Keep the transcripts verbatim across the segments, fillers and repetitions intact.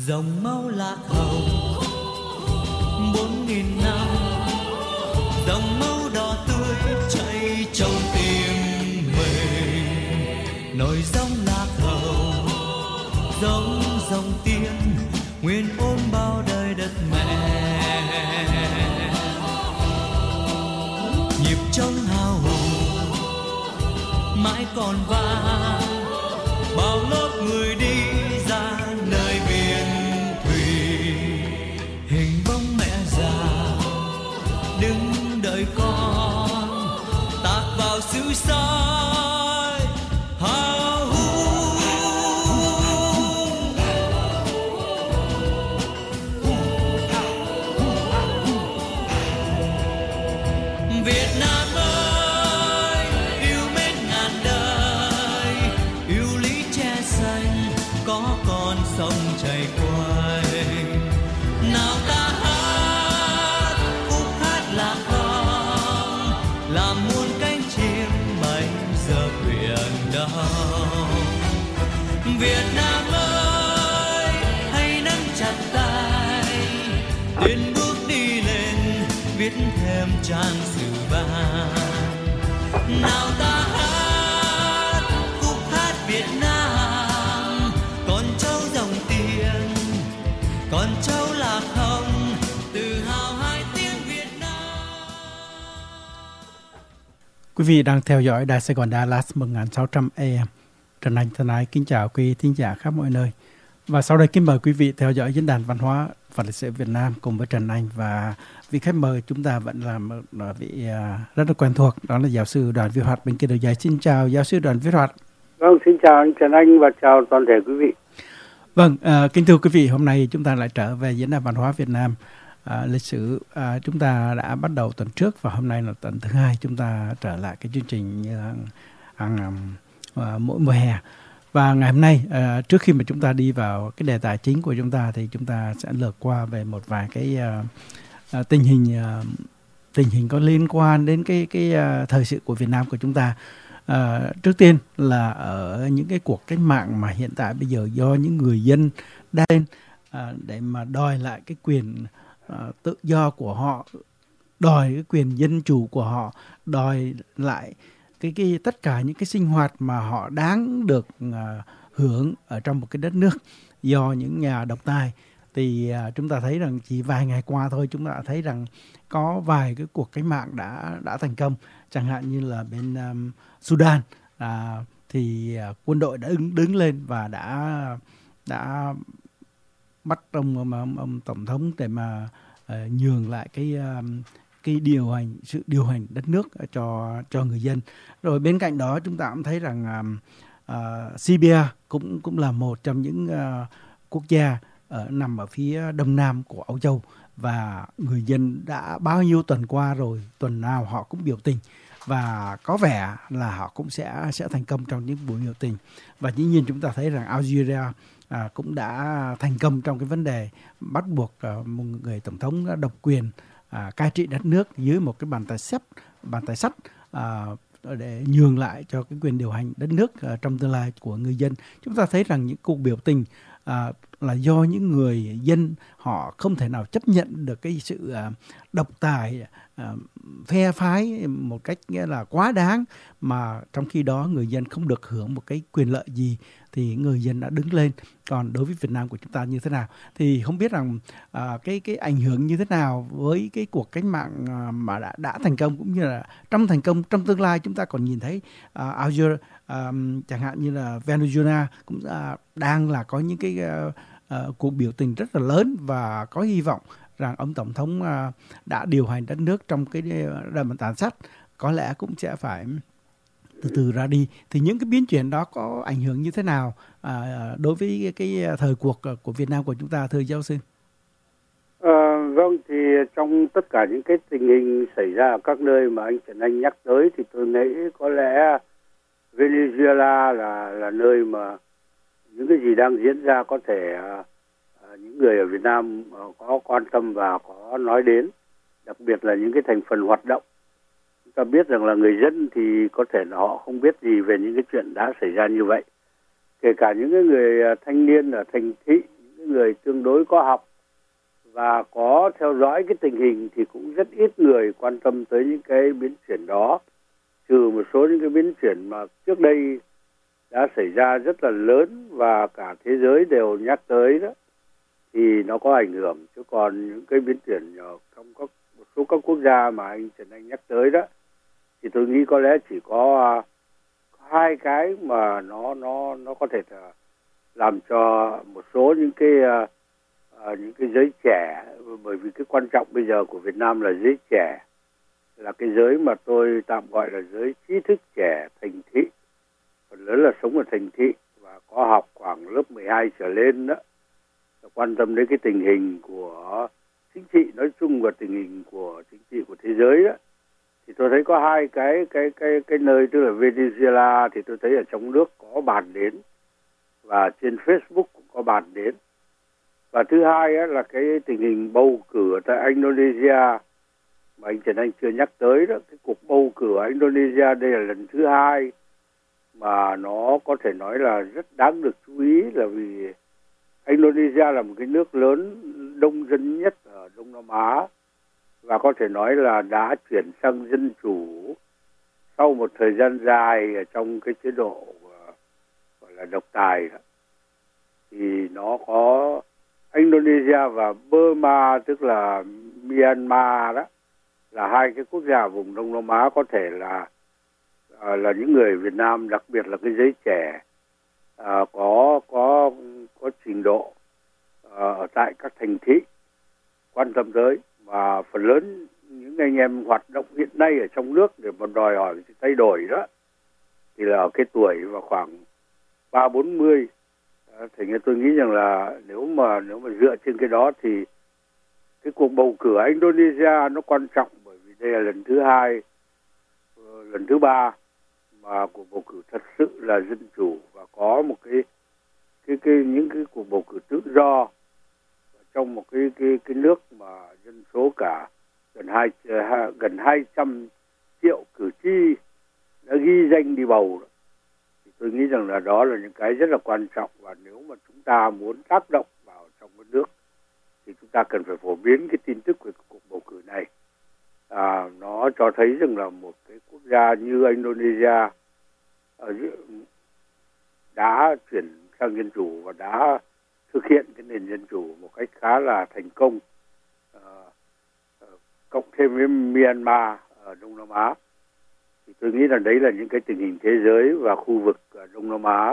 dòng máu lạc hồng bốn nghìn năm, dòng máu đỏ tươi chảy trong tim mình, nổi dòng lạc hồng giống dòng tiên nguyên ôm bao đời đất mẹ. Nhịp trống hào hùng mãi còn vang, bao lớp người đi ra nơi biển thủy, hình bóng mẹ già đứng đợi con tạc vào xứ soi hào hùng. Việt Nam ơi yêu mến ngàn đời, yêu lý che xanh có con sông chảy quanh. Nào ta hát khúc hát lạc hồng, làm muôn cánh chim bay giờ biển đông. Việt Nam ơi hãy nắm chặt tay, tiến bước đi lên viết thêm trang sử vàng. Nào ta hát khúc hát Việt Nam, con cháu dòng tiền, con cháu lạc hồng, tự hào hai tiếng Việt Nam. Quý vị đang theo dõi Đài Sài Gòn Dallas một nghìn sáu trăm A M. Trần Anh thân ái kính chào quý thính giả khắp mọi nơi. Và sau đây kính mời quý vị theo dõi diễn đàn văn hóa và lịch sử Việt Nam cùng với Trần Anh, và vị khách mời chúng ta vẫn là một vị rất là quen thuộc, đó là giáo sư Đoàn Viết Hoạt bên kia đầu dây. Xin chào giáo sư Đoàn Viết Hoạt. Vâng, xin chào anh Trần Anh và chào toàn thể quý vị. Vâng, à, kính thưa quý vị, hôm nay chúng ta lại trở về diễn đàn văn hóa Việt Nam. À, lịch sử à, chúng ta đã bắt đầu tuần trước và hôm nay là tuần thứ hai chúng ta trở lại cái chương trình như hàng, hàng à, mỗi mùa hè. Và ngày hôm nay à, trước khi mà chúng ta đi vào cái đề tài chính của chúng ta thì chúng ta sẽ lược qua về một vài cái à, à, tình hình à, tình hình có liên quan đến cái cái à, thời sự của Việt Nam của chúng ta. À, trước tiên là ở những cái cuộc cách mạng mà hiện tại bây giờ do những người dân đang lên à, để mà đòi lại cái quyền à, tự do của họ, đòi cái quyền dân chủ của họ, đòi lại cái cái tất cả những cái sinh hoạt mà họ đáng được uh, hưởng ở trong một cái đất nước do những nhà độc tài. Thì uh, chúng ta thấy rằng chỉ vài ngày qua thôi chúng ta đã thấy rằng có vài cái cuộc cách mạng đã đã thành công, chẳng hạn như là bên um, Sudan uh, thì uh, quân đội đã đứng đứng lên và đã đã bắt ông, ông, ông, ông tổng thống để mà uh, nhường lại cái um, cái điều hành sự điều hành đất nước cho cho người dân. Rồi bên cạnh đó chúng ta cũng thấy rằng uh, uh, Serbia cũng cũng là một trong những uh, quốc gia ở nằm ở phía đông nam của Âu Châu, và người dân đã bao nhiêu tuần qua rồi, tuần nào họ cũng biểu tình và có vẻ là họ cũng sẽ sẽ thành công trong những buổi biểu tình. Và dĩ nhiên chúng ta thấy rằng Algeria à, cũng đã thành công trong cái vấn đề bắt buộc à, một người tổng thống đã độc quyền à, cai trị đất nước dưới một cái bàn tay sắt bàn tay sắt à, để nhường lại cho cái quyền điều hành đất nước à, trong tương lai của người dân. Chúng ta thấy rằng những cuộc biểu tình à, là do những người dân họ không thể nào chấp nhận được cái sự à, độc tài, à, phe phái một cách nghĩa là quá đáng, mà trong khi đó người dân không được hưởng một cái quyền lợi gì thì người dân đã đứng lên. Còn đối với Việt Nam của chúng ta như thế nào thì không biết rằng à, cái cái ảnh hưởng như thế nào với cái cuộc cách mạng à, mà đã đã thành công, cũng như là trong thành công trong tương lai chúng ta còn nhìn thấy à, Algeria à, chẳng hạn như là Venezuela cũng à, đang là có những cái à, à, cuộc biểu tình rất là lớn, và có hy vọng rằng ông tổng thống à, đã điều hành đất nước trong cái đàm phán sắt có lẽ cũng sẽ phải từ từ ra đi. Thì những cái biến chuyển đó có ảnh hưởng như thế nào à, đối với cái, cái thời cuộc của Việt Nam của chúng ta, thưa giáo sư? À, vâng, thì trong tất cả những cái tình hình xảy ra ở các nơi mà anh Trần Anh nhắc tới thì tôi nghĩ có lẽ Venezuela là là nơi mà những cái gì đang diễn ra có thể à, những người ở Việt Nam à, có quan tâm và có nói đến, đặc biệt là những cái thành phần hoạt động. Chúng ta biết rằng là người dân thì có thể là họ không biết gì về những cái chuyện đã xảy ra như vậy. Kể cả những cái người thanh niên ở thành thị, những những người tương đối có học và có theo dõi cái tình hình thì cũng rất ít người quan tâm tới những cái biến chuyển đó, trừ một số những cái biến chuyển mà trước đây đã xảy ra rất là lớn và cả thế giới đều nhắc tới đó, thì nó có ảnh hưởng. Chứ còn những cái biến chuyển trong các một số các quốc gia mà anh Trần Anh nhắc tới đó, thì tôi nghĩ có lẽ chỉ có, uh, có hai cái mà nó nó nó có thể là làm cho một số những cái uh, uh, những cái giới trẻ, bởi vì cái quan trọng bây giờ của Việt Nam là giới trẻ, là cái giới mà tôi tạm gọi là giới trí thức trẻ thành thị, phần lớn là sống ở thành thị và có học khoảng lớp mười hai trở lên đó, quan tâm đến cái tình hình của chính trị nói chung và tình hình của chính trị của thế giới đó. Thì tôi thấy có hai cái cái cái cái nơi, tức là Venezuela thì tôi thấy ở trong nước có bàn đến và trên Facebook cũng có bàn đến. Và thứ hai á, là cái tình hình bầu cử ở tại Indonesia mà anh Trần Anh chưa nhắc tới đó. Cái cuộc bầu cử ở Indonesia đây là lần thứ hai mà nó có thể nói là rất đáng được chú ý, là vì Indonesia là một cái nước lớn đông dân nhất ở Đông Nam Á và có thể nói là đã chuyển sang dân chủ sau một thời gian dài ở trong cái chế độ gọi là độc tài đó. Thì nó có Indonesia và Burma, tức là Myanmar đó, là hai cái quốc gia vùng Đông Nam Á có thể là là những người Việt Nam, đặc biệt là cái giới trẻ à, có có có trình độ ở uh, tại các thành thị quan tâm tới, và phần lớn những anh em hoạt động hiện nay ở trong nước để mà đòi hỏi sự thay đổi đó thì là ở cái tuổi và khoảng ba bốn mươi. Thành ra tôi nghĩ rằng là nếu mà nếu mà dựa trên cái đó thì cái cuộc bầu cử ở Indonesia nó quan trọng, bởi vì đây là lần thứ hai, lần thứ ba mà cuộc bầu cử thật sự là dân chủ và có một cái cái cái những cái cuộc bầu cử tự do trong một cái cái cái nước mà dân số cả gần hai gần hai trăm triệu cử tri đã ghi danh đi bầu. Thì tôi nghĩ rằng là đó là những cái rất là quan trọng, và nếu mà chúng ta muốn tác động vào trong cái nước thì chúng ta cần phải phổ biến cái tin tức về cuộc bầu cử này. À, nó cho thấy rằng là một cái quốc gia như Indonesia ở đã chuyển sang dân chủ và đã thực hiện cái nền dân chủ một cách khá là thành công, à, cộng thêm với Myanmar ở Đông Nam Á. Thì tôi nghĩ là đấy là những cái tình hình thế giới và khu vực ở Đông Nam Á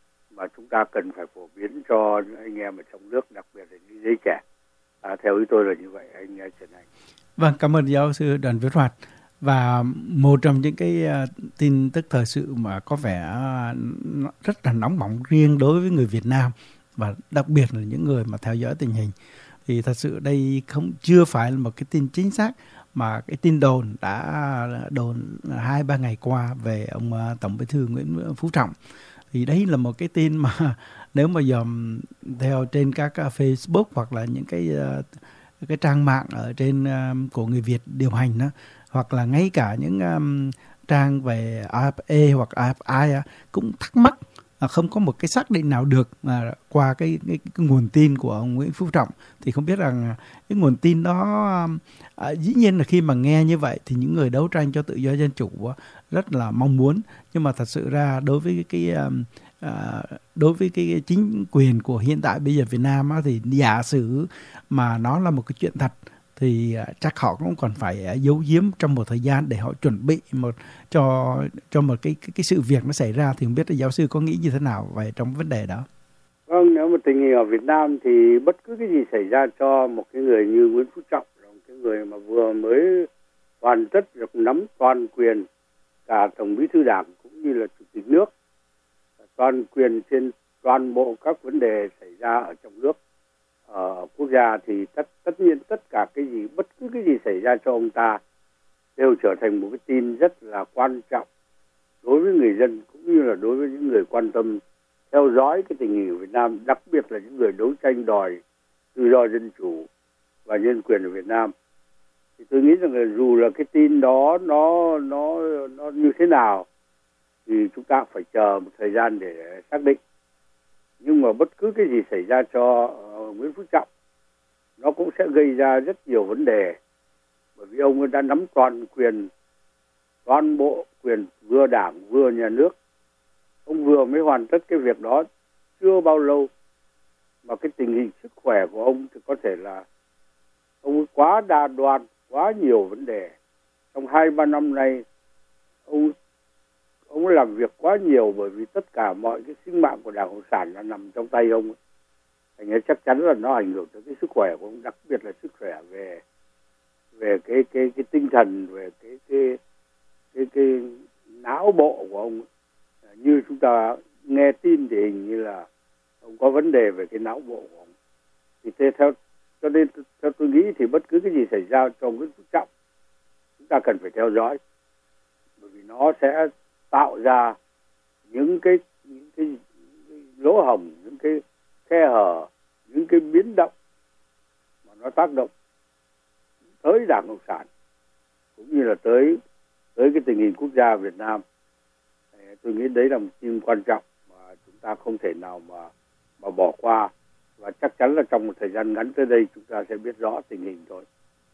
mà chúng ta cần phải phổ biến cho những anh em ở trong nước, đặc biệt là những giới trẻ. À, theo ý tôi là như vậy, anh Trần Anh. Vâng, cảm ơn giáo sư Đoàn Viết Hoạt. Và một trong những cái uh, tin tức thời sự mà có vẻ uh, rất là nóng bỏng riêng đối với người Việt Nam và đặc biệt là những người mà theo dõi tình hình, thì thật sự đây không chưa phải là một cái tin chính xác, mà cái tin đồn đã đồn hai ba ngày qua về ông uh, Tổng Bí thư Nguyễn Phú Trọng. Thì đấy là một cái tin mà nếu mà dòm theo trên các uh, Facebook hoặc là những cái uh, cái trang mạng ở trên uh, của người Việt điều hành đó, hoặc là ngay cả những um, trang về a ép a hoặc a ép i uh, cũng thắc mắc, uh, không có một cái xác định nào được uh, qua cái, cái, cái nguồn tin của ông Nguyễn Phú Trọng. Thì không biết rằng uh, cái nguồn tin đó um, uh, dĩ nhiên là khi mà nghe như vậy thì những người đấu tranh cho tự do dân chủ uh, rất là mong muốn, nhưng mà thật sự ra đối với cái, cái um, À, đối với cái chính quyền của hiện tại bây giờ Việt Nam á, thì giả sử mà nó là một cái chuyện thật thì à, chắc họ cũng còn phải à, giấu giếm trong một thời gian để họ chuẩn bị một cho cho một cái, cái cái sự việc nó xảy ra. Thì không biết là giáo sư có nghĩ như thế nào về trong vấn đề đó? Vâng, nếu mà tình hình ở Việt Nam thì bất cứ cái gì xảy ra cho một cái người như Nguyễn Phú Trọng, là một cái người mà vừa mới hoàn tất được nắm toàn quyền cả Tổng Bí thư Đảng cũng như là Chủ tịch nước, toàn quyền trên toàn bộ các vấn đề xảy ra ở trong nước, ở quốc gia, thì tất tất nhiên tất cả cái gì, bất cứ cái gì xảy ra cho ông ta đều trở thành một cái tin rất là quan trọng đối với người dân cũng như là đối với những người quan tâm theo dõi cái tình hình ở Việt Nam, đặc biệt là những người đấu tranh đòi tự do dân chủ và nhân quyền ở Việt Nam. Thì tôi nghĩ rằng là dù là cái tin đó nó nó nó như thế nào thì chúng ta phải chờ một thời gian để xác định. Nhưng mà bất cứ cái gì xảy ra cho của Nguyễn Phú Trọng nó cũng sẽ gây ra rất nhiều vấn đề, bởi vì ông ấy đã nắm toàn quyền, toàn bộ quyền vừa đảng vừa nhà nước. Ông vừa mới hoàn tất cái việc đó chưa bao lâu mà cái tình hình sức khỏe của ông thì có thể là ông ấy quá đa đoan, quá nhiều vấn đề. Trong hai ba năm nay ông ông làm việc quá nhiều, bởi vì tất cả mọi cái sinh mạng của Đảng Cộng sản là nằm trong tay ông ấy. Thành ra chắc chắn là nó ảnh hưởng tới cái sức khỏe của ông, đặc biệt là sức khỏe về về cái cái cái tinh thần, về cái cái cái cái não bộ của ông. Như chúng ta nghe tin thì hình như là ông có vấn đề về cái não bộ của ông. Thì thế theo cho nên theo tôi nghĩ thì bất cứ cái gì xảy ra cho Nguyễn Phú Trọng chúng ta cần phải theo dõi, bởi vì nó sẽ tạo ra những cái những cái, cái lỗ hổng, những cái khe hở, những cái biến động mà nó tác động tới Đảng Cộng sản cũng như là tới tới cái tình hình quốc gia Việt Nam. Tôi nghĩ đấy là một tin quan trọng mà chúng ta không thể nào mà mà bỏ qua, và chắc chắn là trong một thời gian ngắn tới đây chúng ta sẽ biết rõ tình hình thôi.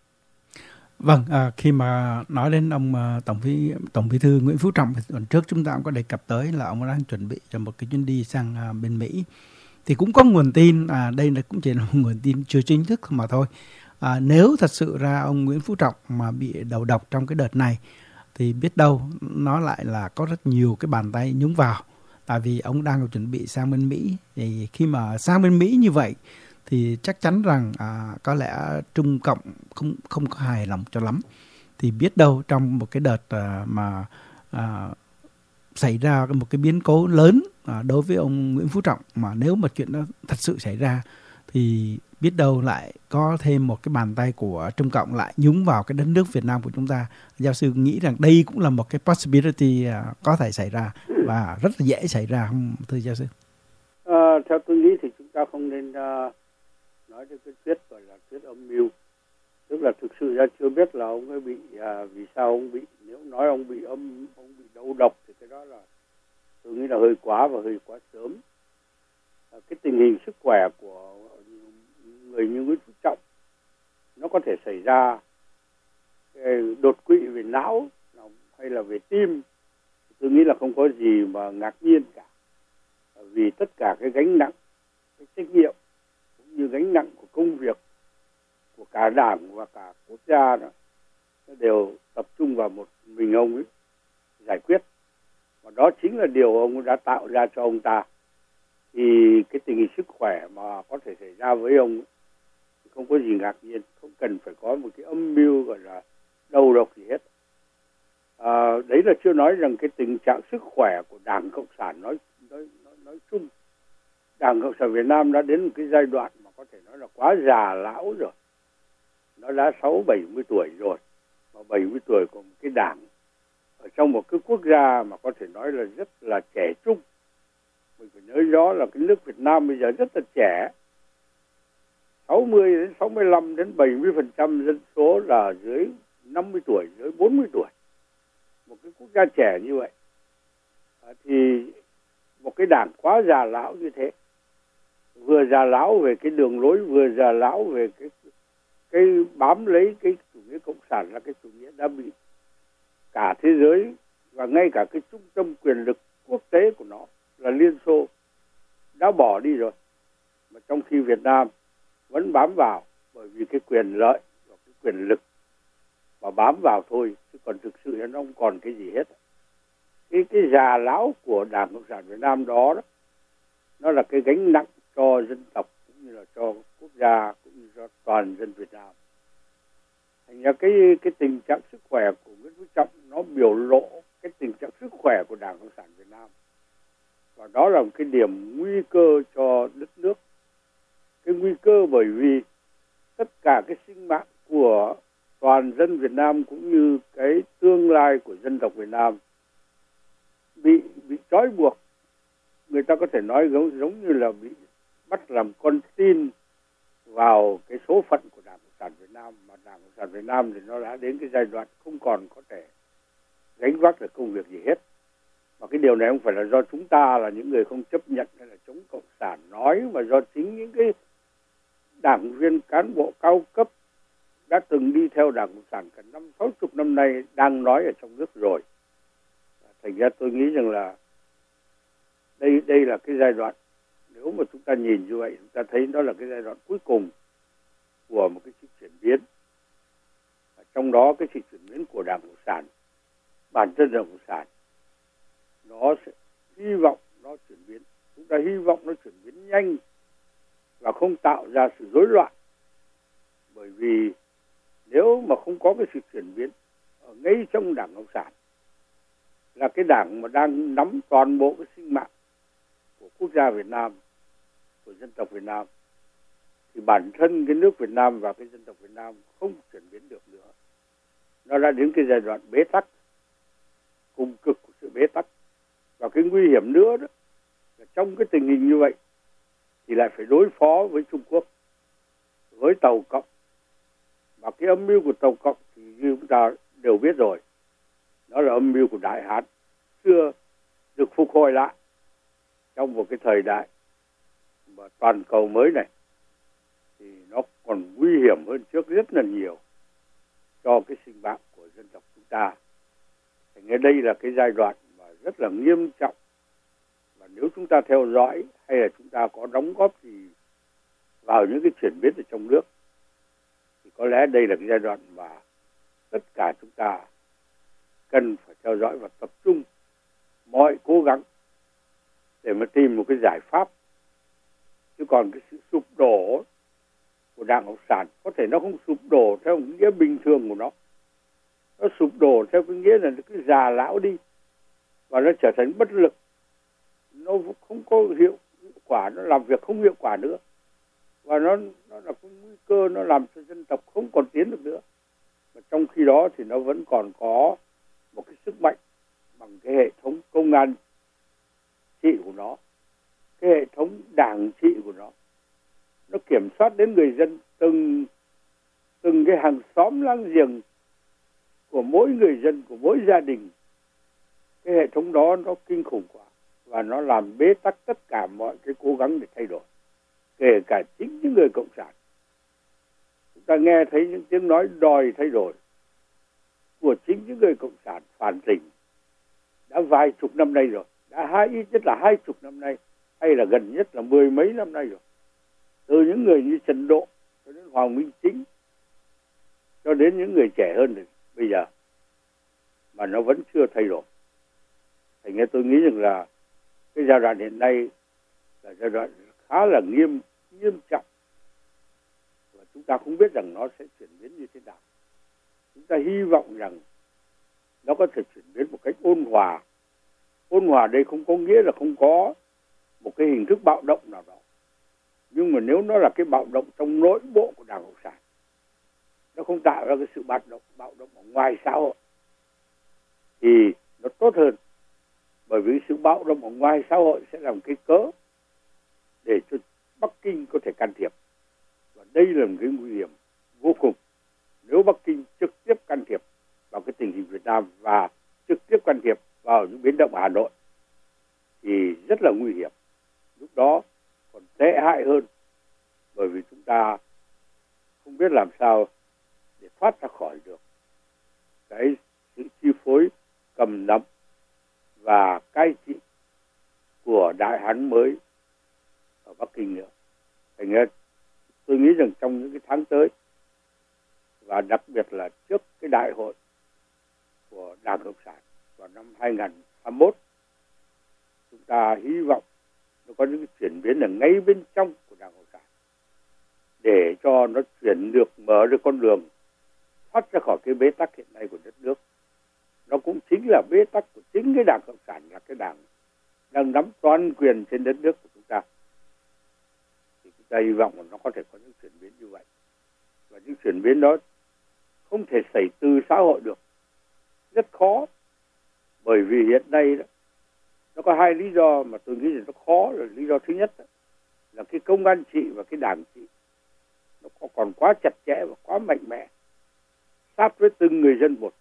Vâng, à, khi mà nói đến ông à, tổng bí tổng bí thư Nguyễn Phú Trọng, tuần trước chúng ta cũng có đề cập tới là ông đang chuẩn bị cho một cái chuyến đi sang à, bên Mỹ. Thì cũng có nguồn tin, à, đây là cũng chỉ là một nguồn tin chưa chính thức mà thôi. À, nếu thật sự ra ông Nguyễn Phú Trọng mà bị đầu độc trong cái đợt này thì biết đâu nó lại là có rất nhiều cái bàn tay nhúng vào, tại vì ông đang chuẩn bị sang bên Mỹ. Thì khi mà sang bên Mỹ như vậy thì chắc chắn rằng à, có lẽ Trung Cộng không không có hài lòng cho lắm. Thì biết đâu trong một cái đợt à, mà à, xảy ra một cái biến cố lớn à, đối với ông Nguyễn Phú Trọng, mà nếu mà chuyện đó thật sự xảy ra thì biết đâu lại có thêm một cái bàn tay của Trung Cộng lại nhúng vào cái đất nước Việt Nam của chúng ta. Giáo sư nghĩ rằng đây cũng là một cái possibility à, có thể xảy ra và rất là dễ xảy ra, không thưa giáo sư? À, theo tôi nghĩ thì chúng ta không nên uh, nói đến cái thuyết gọi là thuyết âm mưu, tức là thực sự ra chưa biết là ông ấy bị uh, vì sao ông bị. Nếu nói ông bị âm ông bị đầu độc thì cái đó là tôi nghĩ là hơi quá và hơi quá sớm. À, cái tình hình sức khỏe của người như Nguyễn Phú Trọng nó có thể xảy ra đột quỵ về não hay là về tim, tôi nghĩ là không có gì mà ngạc nhiên cả, vì tất cả cái gánh nặng, cái trách nhiệm cũng như gánh nặng của công việc của cả đảng và cả quốc gia đó, nó đều tập trung vào một mình ông ấy giải quyết, và đó chính là điều ông đã tạo ra cho ông ta. Thì cái tình hình sức khỏe mà có thể xảy ra với ông ấy, không có gì ngạc nhiên, không cần phải có một cái âm mưu gọi là đầu độc gì hết. À, đấy là chưa nói rằng cái tình trạng sức khỏe của Đảng Cộng sản nói nói nói, nói chung. Đảng Cộng sản Việt Nam đã đến một cái giai đoạn mà có thể nói là quá già lão rồi. Nó đã sáu bảy mươi tuổi rồi, mà bảy mươi tuổi của một cái đảng ở trong một cái quốc gia mà có thể nói là rất là trẻ trung. Mình phải nhớ rõ là cái nước Việt Nam bây giờ rất là trẻ. sáu mươi đến sáu mươi lăm đến bảy mươi phần trăm dân số là dưới năm mươi tuổi, dưới bốn mươi tuổi. Một cái quốc gia trẻ như vậy à, thì một cái đảng quá già lão như thế, vừa già lão về cái đường lối, vừa già lão về cái cái bám lấy cái chủ nghĩa cộng sản, là cái chủ nghĩa đã bị cả thế giới và ngay cả cái trung tâm quyền lực quốc tế của nó là Liên Xô đã bỏ đi rồi, mà trong khi Việt Nam vẫn bám vào, bởi vì cái quyền lợi và cái quyền lực mà bám vào thôi, chứ còn thực sự nó không còn cái gì hết. Cái cái già lão của Đảng Cộng sản Việt Nam đó, đó nó là cái gánh nặng cho dân tộc cũng như là cho quốc gia cũng như cho toàn dân Việt Nam. Thành ra cái cái tình trạng sức khỏe của Nguyễn Phú Trọng nó biểu lộ cái tình trạng sức khỏe của Đảng Cộng sản Việt Nam, và đó là một cái điểm nguy cơ cho đất nước. Cái nguy cơ bởi vì tất cả cái sinh mạng của toàn dân Việt Nam cũng như cái tương lai của dân tộc Việt Nam bị bị trói buộc. Người ta có thể nói giống giống như là bị bắt làm con tin vào cái số phận của Đảng Cộng sản Việt Nam, mà Đảng Cộng sản Việt Nam thì nó đã đến cái giai đoạn không còn có thể gánh vác được công việc gì hết. Và cái điều này không phải là do chúng ta là những người không chấp nhận hay là chống cộng sản nói, mà do chính những cái đảng viên cán bộ cao cấp đã từng đi theo Đảng Cộng sản cả năm sáu chục năm nay đang nói ở trong nước rồi. Thành ra tôi nghĩ rằng là đây đây là cái giai đoạn, nếu mà chúng ta nhìn như vậy, chúng ta thấy đó là cái giai đoạn cuối cùng của một cái sự chuyển biến. Trong đó cái sự chuyển biến của Đảng Cộng sản, bản thân Đảng Cộng sản nó sẽ hy vọng nó chuyển biến. Chúng ta hy vọng nó chuyển biến nhanh và không tạo ra sự rối loạn. Bởi vì nếu mà không có cái sự chuyển biến ở ngay trong Đảng Cộng sản, là cái đảng mà đang nắm toàn bộ cái sinh mạng của quốc gia Việt Nam, của dân tộc Việt Nam, thì bản thân cái nước Việt Nam và cái dân tộc Việt Nam không chuyển biến được nữa. Nó đã đến cái giai đoạn bế tắc, cùng cực của sự bế tắc. Và cái nguy hiểm nữa đó là trong cái tình hình như vậy thì lại phải đối phó với Trung Quốc, với Tàu Cộng. Và cái âm mưu của Tàu Cộng thì như chúng ta đều biết rồi, nó là âm mưu của Đại Hán xưa được phục hồi lại trong một cái thời đại mà toàn cầu mới này, thì nó còn nguy hiểm hơn trước rất là nhiều cho cái sinh mạng của dân tộc chúng ta. Thành ra đây là cái giai đoạn mà rất là nghiêm trọng, và nếu chúng ta theo dõi hay là chúng ta có đóng góp gì vào những cái chuyển biến ở trong nước thì có lẽ đây là cái giai đoạn mà tất cả chúng ta cần phải theo dõi và tập trung mọi cố gắng để mà tìm một cái giải pháp. Chứ còn cái sự sụp đổ của Đảng Cộng sản có thể nó không sụp đổ theo cái nghĩa bình thường của nó. Nó sụp đổ theo cái nghĩa là nó cứ già lão đi và nó trở thành bất lực. Nó không có hiệu quả, nó làm việc không hiệu quả nữa. Và nó, nó là cái nguy cơ nó làm cho dân tộc không còn tiến được nữa. Mà trong khi đó thì nó vẫn còn có một cái sức mạnh bằng cái hệ thống công an trị của nó, cái hệ thống đảng trị của nó. Nó kiểm soát đến người dân, từng từng cái hàng xóm láng giềng của mỗi người dân, của mỗi gia đình. Cái hệ thống đó nó kinh khủng quá và nó làm bế tắc tất cả mọi cái cố gắng để thay đổi, kể cả chính những người cộng sản. Chúng ta nghe thấy những tiếng nói đòi thay đổi của chính những người cộng sản phản tỉnh đã vài chục năm nay rồi, đã hai ít nhất là hai chục năm nay, hay là gần nhất là mười mấy năm nay rồi. Từ những người như Trần Độ cho đến Hoàng Minh Chính, cho đến những người trẻ hơn thì bây giờ, mà nó vẫn chưa thay đổi. Thành ra tôi nghĩ rằng là cái giai đoạn hiện nay là giai đoạn khá là nghiêm nghiêm trọng, và chúng ta không biết rằng nó sẽ chuyển biến như thế nào. Chúng ta hy vọng rằng nó có thể chuyển biến một cách ôn hòa. Ôn hòa đây không có nghĩa là không có một cái hình thức bạo động nào đó, nhưng mà nếu nó là cái bạo động trong nội bộ của Đảng Cộng sản, nó không tạo ra cái sự bạo động bạo động ở ngoài xã hội, thì nó tốt hơn. Bởi vì sự bạo động ở ngoài xã hội sẽ làm cái cớ để cho Bắc Kinh có thể can thiệp, và đây là một cái nguy hiểm vô cùng. Nếu Bắc Kinh trực tiếp can thiệp vào cái tình hình Việt Nam và trực tiếp can thiệp vào những biến động ở Hà Nội thì rất là nguy hiểm. Lúc đó còn tệ hại hơn, bởi vì chúng ta không biết làm sao để thoát ra khỏi được cái sự chi phối, cầm nắm và cai trị của Đại Hán mới ở Bắc Kinh nữa. Thành ra tôi nghĩ rằng trong những cái tháng tới, và đặc biệt là trước cái đại hội của Đảng Cộng sản vào năm hai nghìn hai mươi mốt, chúng ta hy vọng nó có những cái chuyển biến ở ngay bên trong của Đảng Cộng sản, để cho nó chuyển được, mở được con đường thoát ra khỏi cái bế tắc hiện nay của đất nước. Nó cũng chính là bế tắc của chính cái Đảng Cộng sản, là cái đảng đang nắm toàn quyền trên đất nước của chúng ta. Thì chúng ta hy vọng là nó có thể có những chuyển biến như vậy. Và những chuyển biến đó không thể xảy từ xã hội được, rất khó. Bởi vì hiện nay đó, nó có hai lý do mà tôi nghĩ là nó khó. Là lý do thứ nhất đó, là cái công an trị và cái đảng trị nó còn quá chặt chẽ và quá mạnh mẽ, sát với từng người dân một.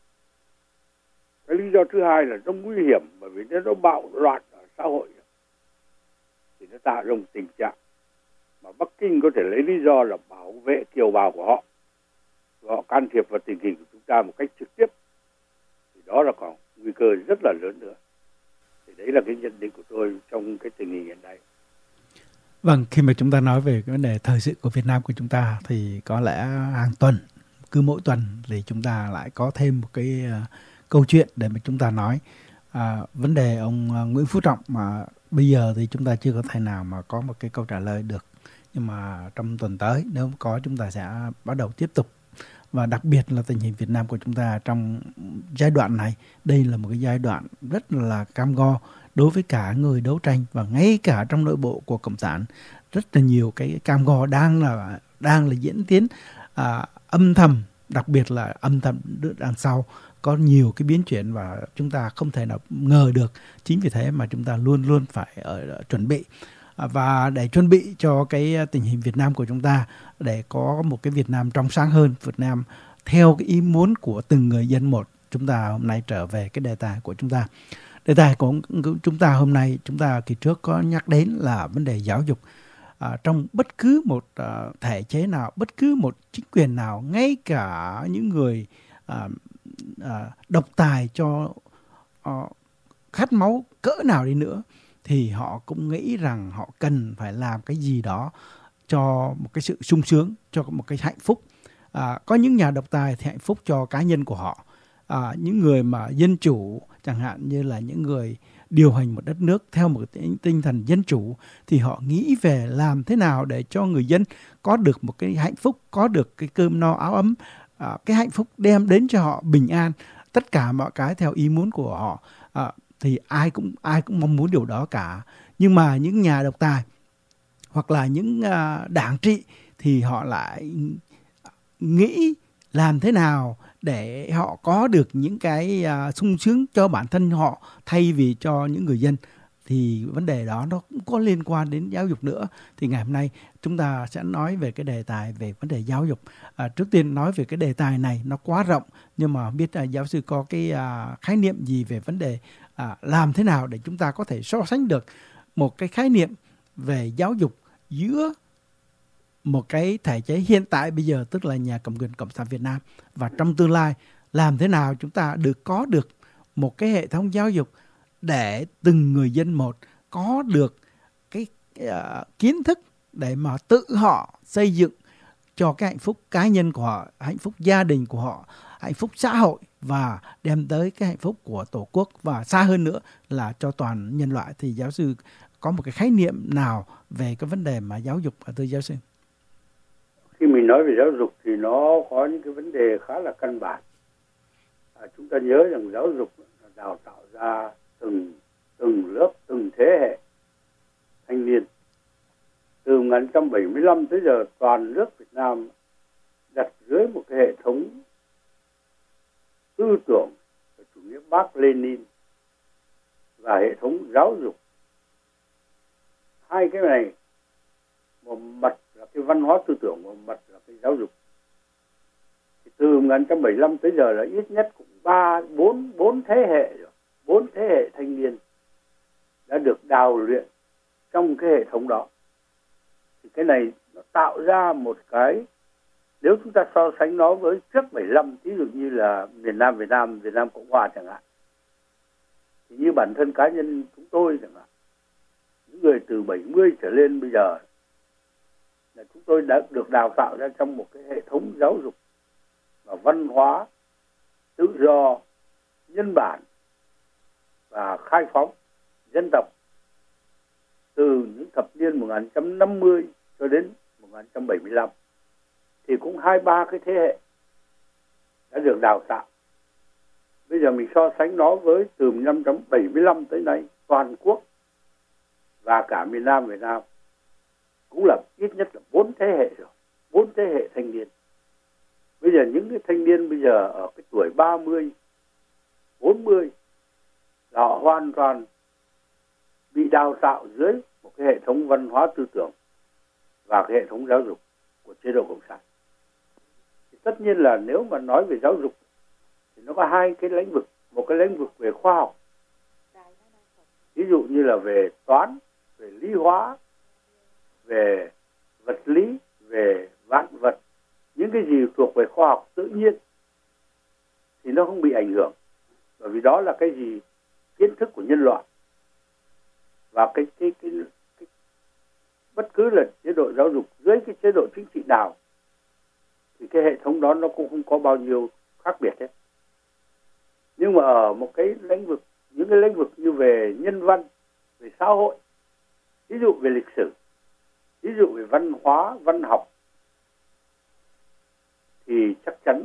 Cái lý do thứ hai là nó nguy hiểm, bởi vì nếu nó bạo loạn ở xã hội thì nó tạo ra một tình trạng mà Bắc Kinh có thể lấy lý do là bảo vệ kiều bào của họ, họ can thiệp vào tình hình của chúng ta một cách trực tiếp, thì đó là còn nguy cơ rất là lớn nữa. Thì đấy là cái nhận định của tôi trong cái tình hình hiện nay. Vâng, khi mà chúng ta nói về cái vấn đề thời sự của Việt Nam của chúng ta thì có lẽ hàng tuần, cứ mỗi tuần thì chúng ta lại có thêm một cái uh, câu chuyện để mà chúng ta nói. À, vấn đề ông uh, Nguyễn Phú Trọng mà bây giờ thì chúng ta chưa có thể nào mà có một cái câu trả lời được. Nhưng mà trong tuần tới nếu có chúng ta sẽ bắt đầu tiếp tục. Và đặc biệt là tình hình Việt Nam của chúng ta trong giai đoạn này, đây là một cái giai đoạn rất là cam go đối với cả người đấu tranh, và ngay cả trong nội bộ của Cộng sản rất là nhiều cái cam go đang là đang là diễn tiến à, âm thầm, đặc biệt là âm thầm đằng sau có nhiều cái biến chuyển và chúng ta không thể nào ngờ được. Chính vì thế mà chúng ta luôn luôn phải ở, ở chuẩn bị. Và để chuẩn bị cho cái tình hình Việt Nam của chúng ta, để có một cái Việt Nam trong sáng hơn, Việt Nam theo cái ý muốn của từng người dân một, chúng ta hôm nay trở về cái đề tài của chúng ta. Đề tài của chúng ta hôm nay, chúng ta kỳ trước có nhắc đến là vấn đề giáo dục. À, trong bất cứ một uh, thể chế nào, bất cứ một chính quyền nào, ngay cả những người uh, uh, độc tài cho uh, khát máu cỡ nào đi nữa, thì họ cũng nghĩ rằng họ cần phải làm cái gì đó cho một cái sự sung sướng, cho một cái hạnh phúc. À, có những nhà độc tài thì hạnh phúc cho cá nhân của họ. À, những người mà dân chủ, chẳng hạn như là những người điều hành một đất nước theo một tinh thần dân chủ, thì họ nghĩ về làm thế nào để cho người dân có được một cái hạnh phúc, có được cái cơm no áo ấm, à, cái hạnh phúc đem đến cho họ bình an, tất cả mọi cái theo ý muốn của họ. À, thì ai cũng ai cũng mong muốn điều đó cả. Nhưng mà những nhà độc tài hoặc là những uh, đảng trị thì họ lại nghĩ làm thế nào để họ có được những cái uh, sung sướng cho bản thân họ thay vì cho những người dân. Thì vấn đề đó nó cũng có liên quan đến giáo dục nữa. Thì ngày hôm nay chúng ta sẽ nói về cái đề tài về vấn đề giáo dục. À, trước tiên nói về cái đề tài này nó quá rộng, nhưng mà biết uh, giáo sư có cái uh, khái niệm gì về vấn đề À, làm thế nào để chúng ta có thể so sánh được một cái khái niệm về giáo dục giữa một cái thể chế hiện tại bây giờ, tức là nhà cầm quyền Cộng sản Việt Nam, và trong tương lai làm thế nào chúng ta được có được một cái hệ thống giáo dục để từng người dân một có được cái uh, kiến thức để mà tự họ xây dựng cho cái hạnh phúc cá nhân của họ, hạnh phúc gia đình của họ, hạnh phúc xã hội, và đem tới cái hạnh phúc của Tổ quốc, và xa hơn nữa là cho toàn nhân loại. Thì giáo sư có một cái khái niệm nào về cái vấn đề mà giáo dục à, thưa giáo sư? Khi mình nói về giáo dục thì nó có những cái vấn đề khá là căn bản. À, chúng ta nhớ rằng giáo dục là đào tạo ra từng từng lớp, từng thế hệ thanh niên. Từ một nghìn chín trăm bảy mươi lăm tới giờ, toàn nước Việt Nam đặt dưới một cái hệ thống tư tưởng chủ nghĩa Mác Lênin và hệ thống giáo dục. Hai cái này, một mặt là cái văn hóa tư tưởng, một mặt là cái giáo dục. Thì từ một nghìn chín trăm bảy mươi lăm tới giờ là ít nhất cũng ba, bốn, bốn thế hệ rồi, bốn thế hệ thanh niên đã được đào luyện trong cái hệ thống đó. Thì cái này nó tạo ra một cái, nếu chúng ta so sánh nó với trước bảy mươi lăm, ví dụ như là miền Nam Việt Nam, Việt Nam Cộng Hòa chẳng hạn, thì như bản thân cá nhân chúng tôi chẳng hạn, những người từ bảy mươi trở lên bây giờ là chúng tôi đã được đào tạo ra trong một cái hệ thống giáo dục và văn hóa tự do, nhân bản và khai phóng dân tộc từ những thập niên một nghìn chín trăm năm mươi cho đến một nghìn chín trăm bảy mươi lăm. Thì cũng hai ba cái thế hệ đã được đào tạo. Bây giờ mình so sánh nó với từ một nghìn chín trăm bảy mươi lăm tới nay, toàn quốc và cả miền Nam Việt Nam cũng là ít nhất là bốn thế hệ rồi, bốn thế hệ thanh niên. Bây giờ những cái thanh niên bây giờ ở cái tuổi ba mươi, bốn mươi là họ hoàn toàn bị đào tạo dưới một cái hệ thống văn hóa tư tưởng và cái hệ thống giáo dục của chế độ Cộng sản. Thì tất nhiên là nếu mà nói về giáo dục thì nó có hai cái lĩnh vực. Một cái lĩnh vực về khoa học, ví dụ như là về toán, về lý hóa, về vật lý, về vạn vật, những cái gì thuộc về khoa học tự nhiên thì nó không bị ảnh hưởng, bởi vì đó là cái gì kiến thức của nhân loại. Và cái cái cái, cái bất cứ là chế độ giáo dục dưới cái chế độ chính trị nào thì cái hệ thống đó nó cũng không có bao nhiêu khác biệt hết. Nhưng mà ở một cái lĩnh vực, những cái lĩnh vực như về nhân văn, về xã hội, ví dụ về lịch sử, ví dụ về văn hóa, văn học, thì chắc chắn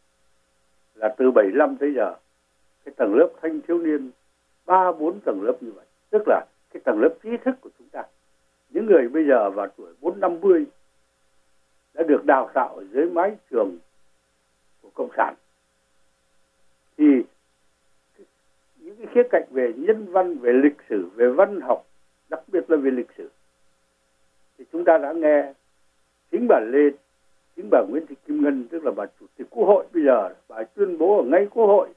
là từ bảy mươi lăm tới giờ cái tầng lớp thanh thiếu niên ba bốn tầng lớp như vậy, tức là cái tầng lớp trí thức của chúng ta, những người bây giờ vào tuổi bốn năm mươi đã được đào tạo ở dưới mái trường của cộng sản, thì những cái khía cạnh về nhân văn, về lịch sử, về văn học, đặc biệt là về lịch sử, thì chúng ta đã nghe chính bà Lê, chính bà Nguyễn Thị Kim Ngân, tức là bà chủ tịch Quốc hội bây giờ, bà tuyên bố ở ngay Quốc hội,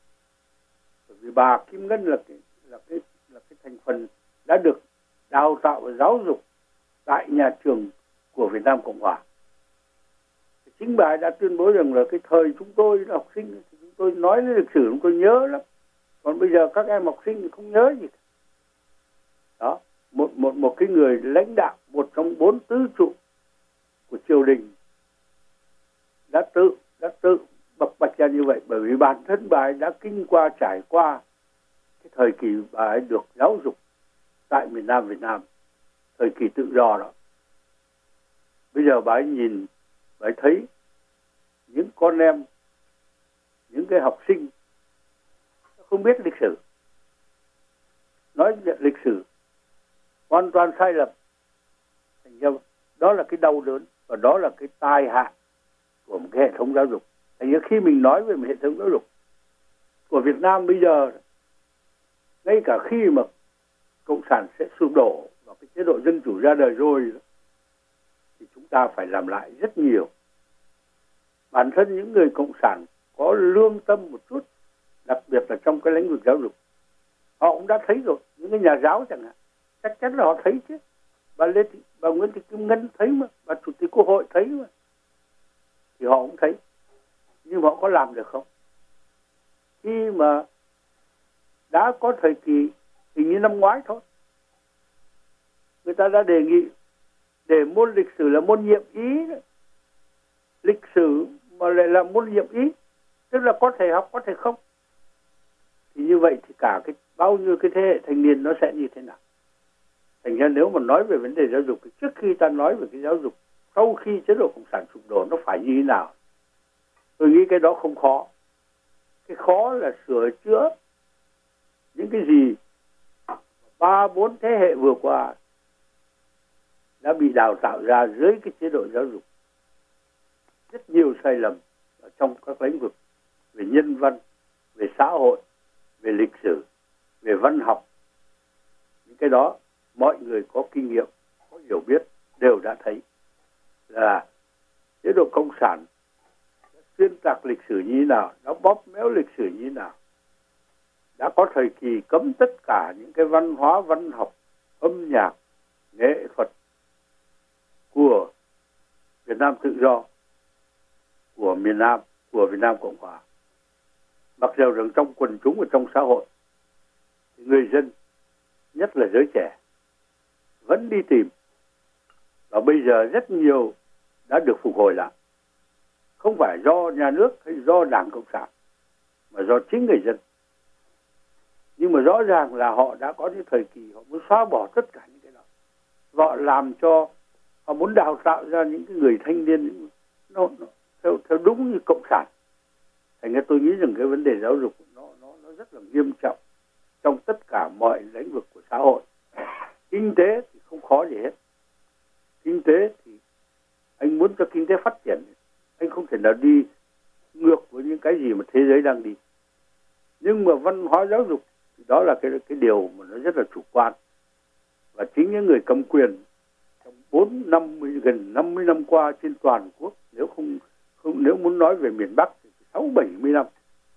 bởi vì bà Kim Ngân là cái là cái là cái thành phần đã được đào tạo và giáo dục tại nhà trường của Việt Nam Cộng Hòa. Chính bà đã tuyên bố rằng là cái thời chúng tôi là học sinh thì chúng tôi nói đến lịch sử chúng tôi nhớ lắm, còn bây giờ các em học sinh thì không nhớ gì cả. Đó, một một một cái người lãnh đạo, một trong bốn tứ trụ của triều đình đã tự đã tự bộc bạch ra như vậy, bởi vì bản thân bà ấy đã kinh qua trải qua cái thời kỳ bà ấy được giáo dục tại miền Nam Việt Nam, thời kỳ tự do đó. Bây giờ bà ấy nhìn, bà ấy thấy những con em, những cái học sinh không biết lịch sử, nói lịch sử hoàn toàn sai lầm, thành ra đó là cái đau đớn và đó là cái tai hại của một cái hệ thống giáo dục. Thành ra khi mình nói về một hệ thống giáo dục của Việt Nam bây giờ, ngay cả khi mà cộng sản sẽ sụp đổ và cái chế độ dân chủ ra đời rồi, thì chúng ta phải làm lại rất nhiều. Bản thân những người cộng sản có lương tâm một chút, đặc biệt là trong cái lĩnh vực giáo dục, họ cũng đã thấy rồi. Những cái nhà giáo chẳng hạn, chắc chắn là họ thấy chứ. Bà Lê Thị, bà Nguyễn Thị Kim Ngân thấy mà, bà Chủ tịch Quốc hội thấy mà, thì họ cũng thấy. Nhưng mà họ có làm được không? Khi mà đã có thời kỳ, hình như năm ngoái thôi, người ta đã đề nghị để môn lịch sử là môn nhiệm ý đấy. Lịch sử mà lại là môn nhiệm ý, tức là có thể học, có thể không. Thì như vậy thì cả cái bao nhiêu cái thế hệ thanh niên nó sẽ như thế nào? Thành ra nếu mà nói về vấn đề giáo dục, trước khi ta nói về cái giáo dục sau khi chế độ cộng sản sụp đổ nó phải như thế nào, tôi nghĩ cái đó không khó. Cái khó là sửa chữa những cái gì ba bốn thế hệ vừa qua đã bị đào tạo ra dưới cái chế độ giáo dục. Rất nhiều sai lầm ở trong các lĩnh vực về nhân văn, về xã hội, về lịch sử, về văn học. Những cái đó mọi người có kinh nghiệm, có hiểu biết đều đã thấy là chế độ cộng sản đã xuyên tạc lịch sử như thế nào, nó bóp méo lịch sử như thế nào, đã có thời kỳ cấm tất cả những cái văn hóa, văn học, âm nhạc, nghệ thuật của Việt Nam tự do, của miền Nam, của Việt Nam Cộng Hòa. Mặc dù rằng trong quần chúng và trong xã hội, người dân, nhất là giới trẻ, vẫn đi tìm. Và bây giờ rất nhiều đã được phục hồi lại. Không phải do nhà nước hay do Đảng Cộng sản, mà do chính người dân. Nhưng mà rõ ràng là họ đã có những thời kỳ họ muốn xóa bỏ tất cả những cái đó. Và họ làm cho, họ muốn đào tạo ra những cái người thanh niên nó, nó, theo, theo đúng như Cộng sản. Thành ra tôi nghĩ rằng cái vấn đề giáo dục nó, nó, nó rất là nghiêm trọng trong tất cả mọi lĩnh vực của xã hội. Kinh tế thì không khó gì hết. Kinh tế thì anh muốn cho kinh tế phát triển, anh không thể nào đi ngược với những cái gì mà thế giới đang đi. Nhưng mà văn hóa giáo dục thì đó là cái cái điều mà nó rất là chủ quan. Và chính những người cầm quyền trong bốn năm gần năm mươi năm qua trên toàn quốc, nếu không không nếu muốn nói về miền Bắc thì sáu bảy mươi năm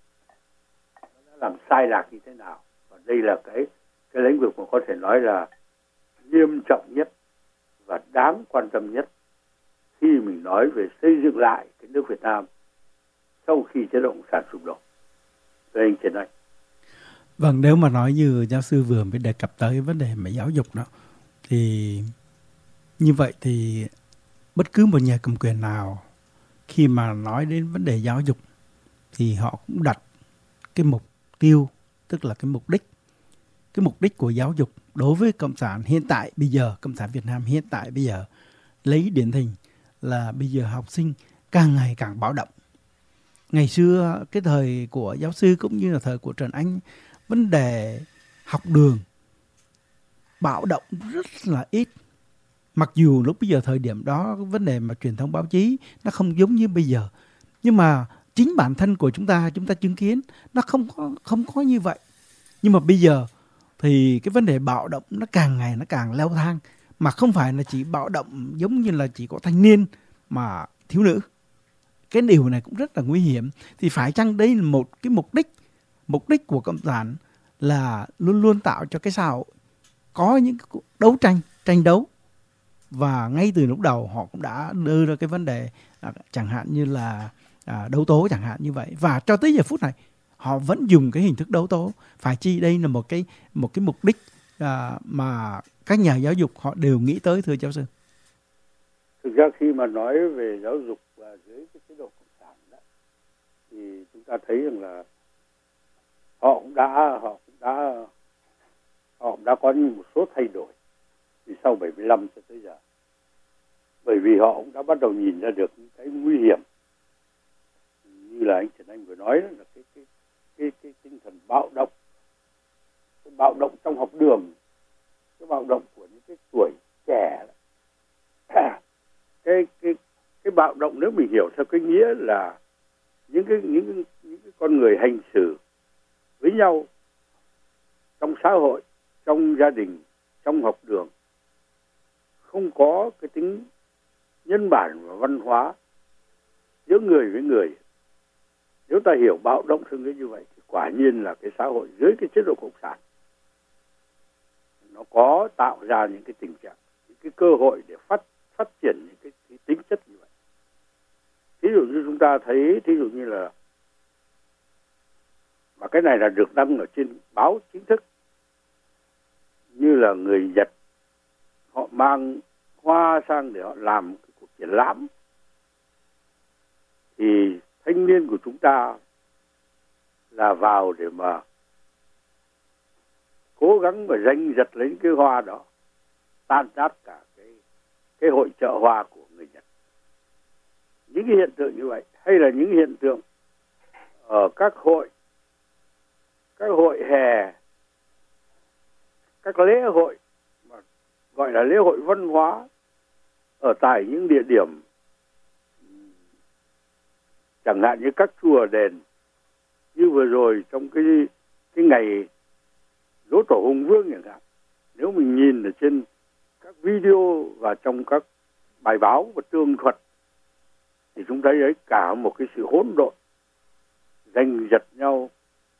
nó đã làm sai lạc như thế nào. Và đây là cái cái lĩnh vực mà có thể nói là nghiêm trọng nhất và đáng quan tâm nhất khi mình nói về xây dựng lại cái nước Việt Nam sau khi chế độ cộng sản sụp đổ. Thưa anh Trần Anh. Vâng, nếu mà nói như giáo sư vừa mới đề cập tới vấn đề mà giáo dục đó, thì như vậy thì bất cứ một nhà cầm quyền nào khi mà nói đến vấn đề giáo dục thì họ cũng đặt cái mục tiêu, tức là cái mục đích. Cái mục đích của giáo dục đối với Cộng sản hiện tại bây giờ, Cộng sản Việt Nam hiện tại bây giờ, lấy điển hình là bây giờ học sinh càng ngày càng bạo động. Ngày xưa cái thời của giáo sư cũng như là thời của Trần Anh, vấn đề học đường bạo động rất là ít. Mặc dù lúc bây giờ thời điểm đó vấn đề mà truyền thông báo chí nó không giống như bây giờ, nhưng mà chính bản thân của chúng ta chúng ta chứng kiến nó không có không có như vậy. Nhưng mà bây giờ thì cái vấn đề bạo động nó càng ngày nó càng leo thang, mà không phải là chỉ bạo động giống như là chỉ có thanh niên mà thiếu nữ. Cái điều này cũng rất là nguy hiểm. Thì phải chăng đây là một cái mục đích mục đích của Cộng sản là luôn luôn tạo cho cái xã hội có những đấu tranh tranh đấu, và ngay từ lúc đầu họ cũng đã đưa ra cái vấn đề à, chẳng hạn như là à, đấu tố chẳng hạn như vậy, và cho tới giờ phút này họ vẫn dùng cái hình thức đấu tố. Phải chi đây là một cái một cái mục đích à, mà các nhà giáo dục họ đều nghĩ tới, thưa giáo sư? Thực ra khi mà nói về giáo dục và dưới cái chế độ cộng sản đó, thì chúng ta thấy rằng là họ cũng đã họ cũng đã họ cũng đã có một số thay đổi từ sau bảy mươi lăm cho tới giờ, bởi vì họ cũng đã bắt đầu nhìn ra được những cái nguy hiểm như là anh Trần Anh vừa nói, là cái cái cái cái tinh thần bạo động, cái bạo động trong học đường, cái bạo động của những cái tuổi trẻ, cái cái cái bạo động nếu mình hiểu theo cái nghĩa là những cái những những cái con người hành xử với nhau trong xã hội, trong gia đình, trong học đường không có cái tính nhân bản và văn hóa giữa người với người. Nếu ta hiểu bạo động theo nghĩa như vậy thì quả nhiên là cái xã hội dưới cái chế độ cộng sản nó có tạo ra những cái tình trạng, những cái cơ hội để phát phát triển những cái, cái tính chất như vậy. Thí dụ như chúng ta thấy, thí dụ như là, mà cái này là được đăng ở trên báo chính thức, như là người Nhật họ mang hoa sang để họ làm cái cuộc triển lãm, thì thanh niên của chúng ta là vào để mà cố gắng mà giành giật lấy cái hoa đó, tan nát cả cái cái hội chợ hoa của người Nhật. Những cái hiện tượng như vậy, hay là những hiện tượng ở các hội các hội hè, các lễ hội mà gọi là lễ hội văn hóa ở tại những địa điểm chẳng hạn như các chùa đền, như vừa rồi trong cái cái ngày Dỗ Tổ Hùng Vương chẳng hạn. Nếu mình nhìn ở trên các video và trong các bài báo và tường thuật thì chúng thấy ấy cả một cái sự hỗn độn, giành giật nhau,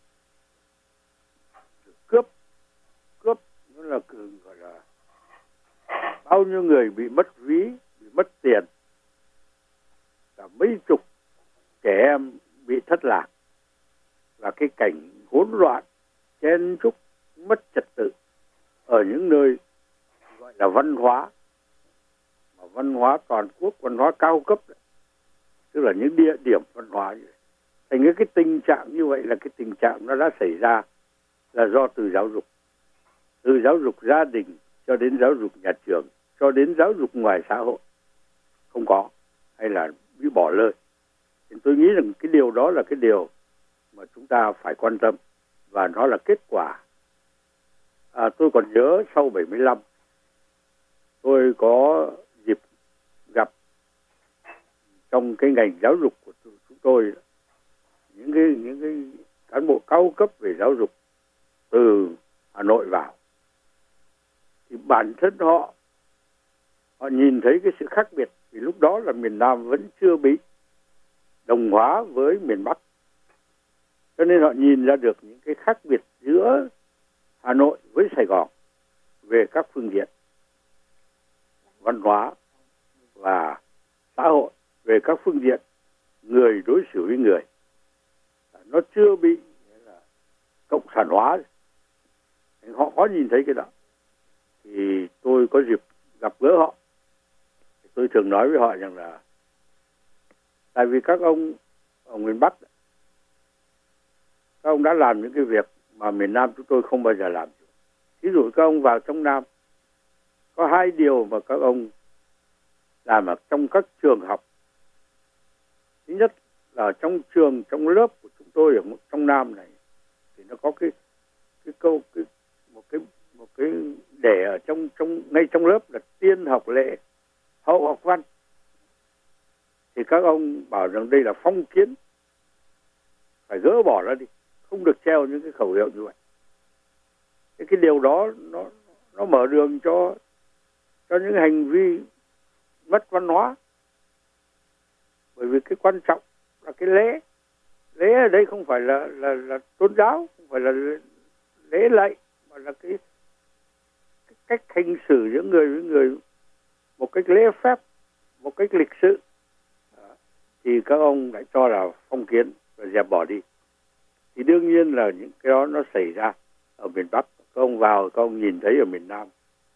cướp cướp nó là gọi là bao nhiêu người bị mất ví, bị mất tiền, cả mấy chục trẻ em bị thất lạc, và cái cảnh hỗn loạn, chen chúc, mất trật tự ở những nơi gọi là văn hóa, mà văn hóa toàn quốc, văn hóa cao cấp đấy. Tức là những địa điểm văn hóa như vậy. Thành cái, cái tình trạng như vậy là cái tình trạng nó đã xảy ra là do từ giáo dục, từ giáo dục gia đình cho đến giáo dục nhà trường, cho đến giáo dục ngoài xã hội không có, hay là bị bỏ lơi. Thì tôi nghĩ rằng cái điều đó là cái điều mà chúng ta phải quan tâm, và nó là kết quả. À, tôi còn nhớ sau bảy mươi lăm tôi có dịp gặp trong cái ngành giáo dục của chúng tôi những cái những cái cán bộ cao cấp về giáo dục từ Hà Nội vào, thì bản thân họ họ nhìn thấy cái sự khác biệt, vì lúc đó là miền Nam vẫn chưa bị đồng hóa với miền Bắc, cho nên họ nhìn ra được những cái khác biệt giữa Hà Nội với Sài Gòn về các phương diện văn hóa và xã hội, về các phương diện người đối xử với người, nó chưa bị là cộng sản hóa. Họ có nhìn thấy cái đó. Thì tôi có dịp gặp gỡ họ. Tôi thường nói với họ rằng là tại vì các ông ở miền Bắc, các ông đã làm những cái việc mà miền Nam chúng tôi không bao giờ làm. Ví dụ các ông vào trong Nam, có hai điều mà các ông làm ở trong các trường học. Thứ nhất là trong trường, trong lớp của chúng tôi ở trong Nam này, thì nó có cái cái câu cái một cái một cái để ở trong trong ngay trong lớp là tiên học lễ, hậu học văn. Thì các ông bảo rằng đây là phong kiến, phải gỡ bỏ ra đi, không được treo những cái khẩu hiệu như vậy. Cái cái điều đó nó nó mở đường cho cho những hành vi mất văn hóa. Bởi vì cái quan trọng là cái lễ. Lễ ở đây không phải là là là tôn giáo, không phải là lễ lạy, mà là cái, cái cách hành xử giữa người với người một cách lễ phép, một cách lịch sự. Đó. Thì các ông lại cho là phong kiến và dẹp bỏ đi. Thì đương nhiên là những cái đó nó xảy ra ở miền Bắc. Các ông vào, các ông nhìn thấy ở miền Nam.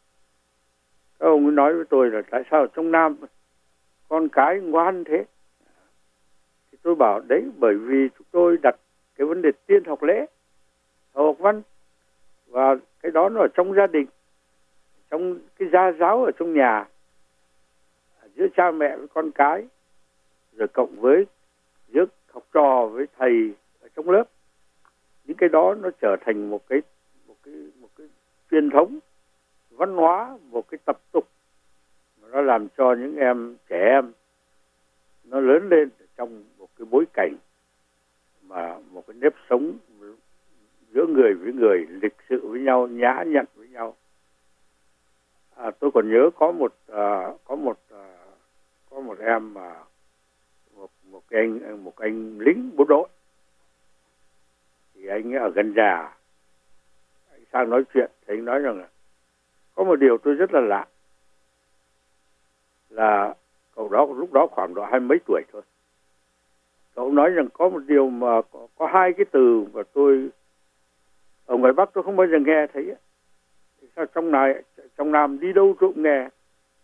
Các ông nói với tôi là tại sao trong Nam con cái ngoan thế? Thì tôi bảo đấy, bởi vì chúng tôi đặt cái vấn đề tiên học lễ, học văn, và cái đó nó ở trong gia đình, trong cái gia giáo ở trong nhà, giữa cha mẹ với con cái, rồi cộng với giữa học trò với thầy ở trong lớp. Những cái đó nó trở thành một cái một cái một cái truyền thống văn hóa, một cái tập tục mà nó làm cho những em trẻ em nó lớn lên trong một cái bối cảnh mà một cái nếp sống giữa người với người, lịch sự với nhau, nhã nhặn với nhau. À, tôi còn nhớ có một à, có một à, có một em mà một một cái anh một anh lính bộ đội, thì anh ấy ở gần nhà, anh sang nói chuyện thì anh nói rằng là có một điều tôi rất là lạ, là cậu đó lúc đó khoảng độ hai mấy tuổi thôi. Cậu nói rằng có một điều mà có, có hai cái từ mà tôi ở ngoài Bắc tôi không bao giờ nghe thấy. Thì sao trong này trong Nam đi đâu tôi cũng nghe.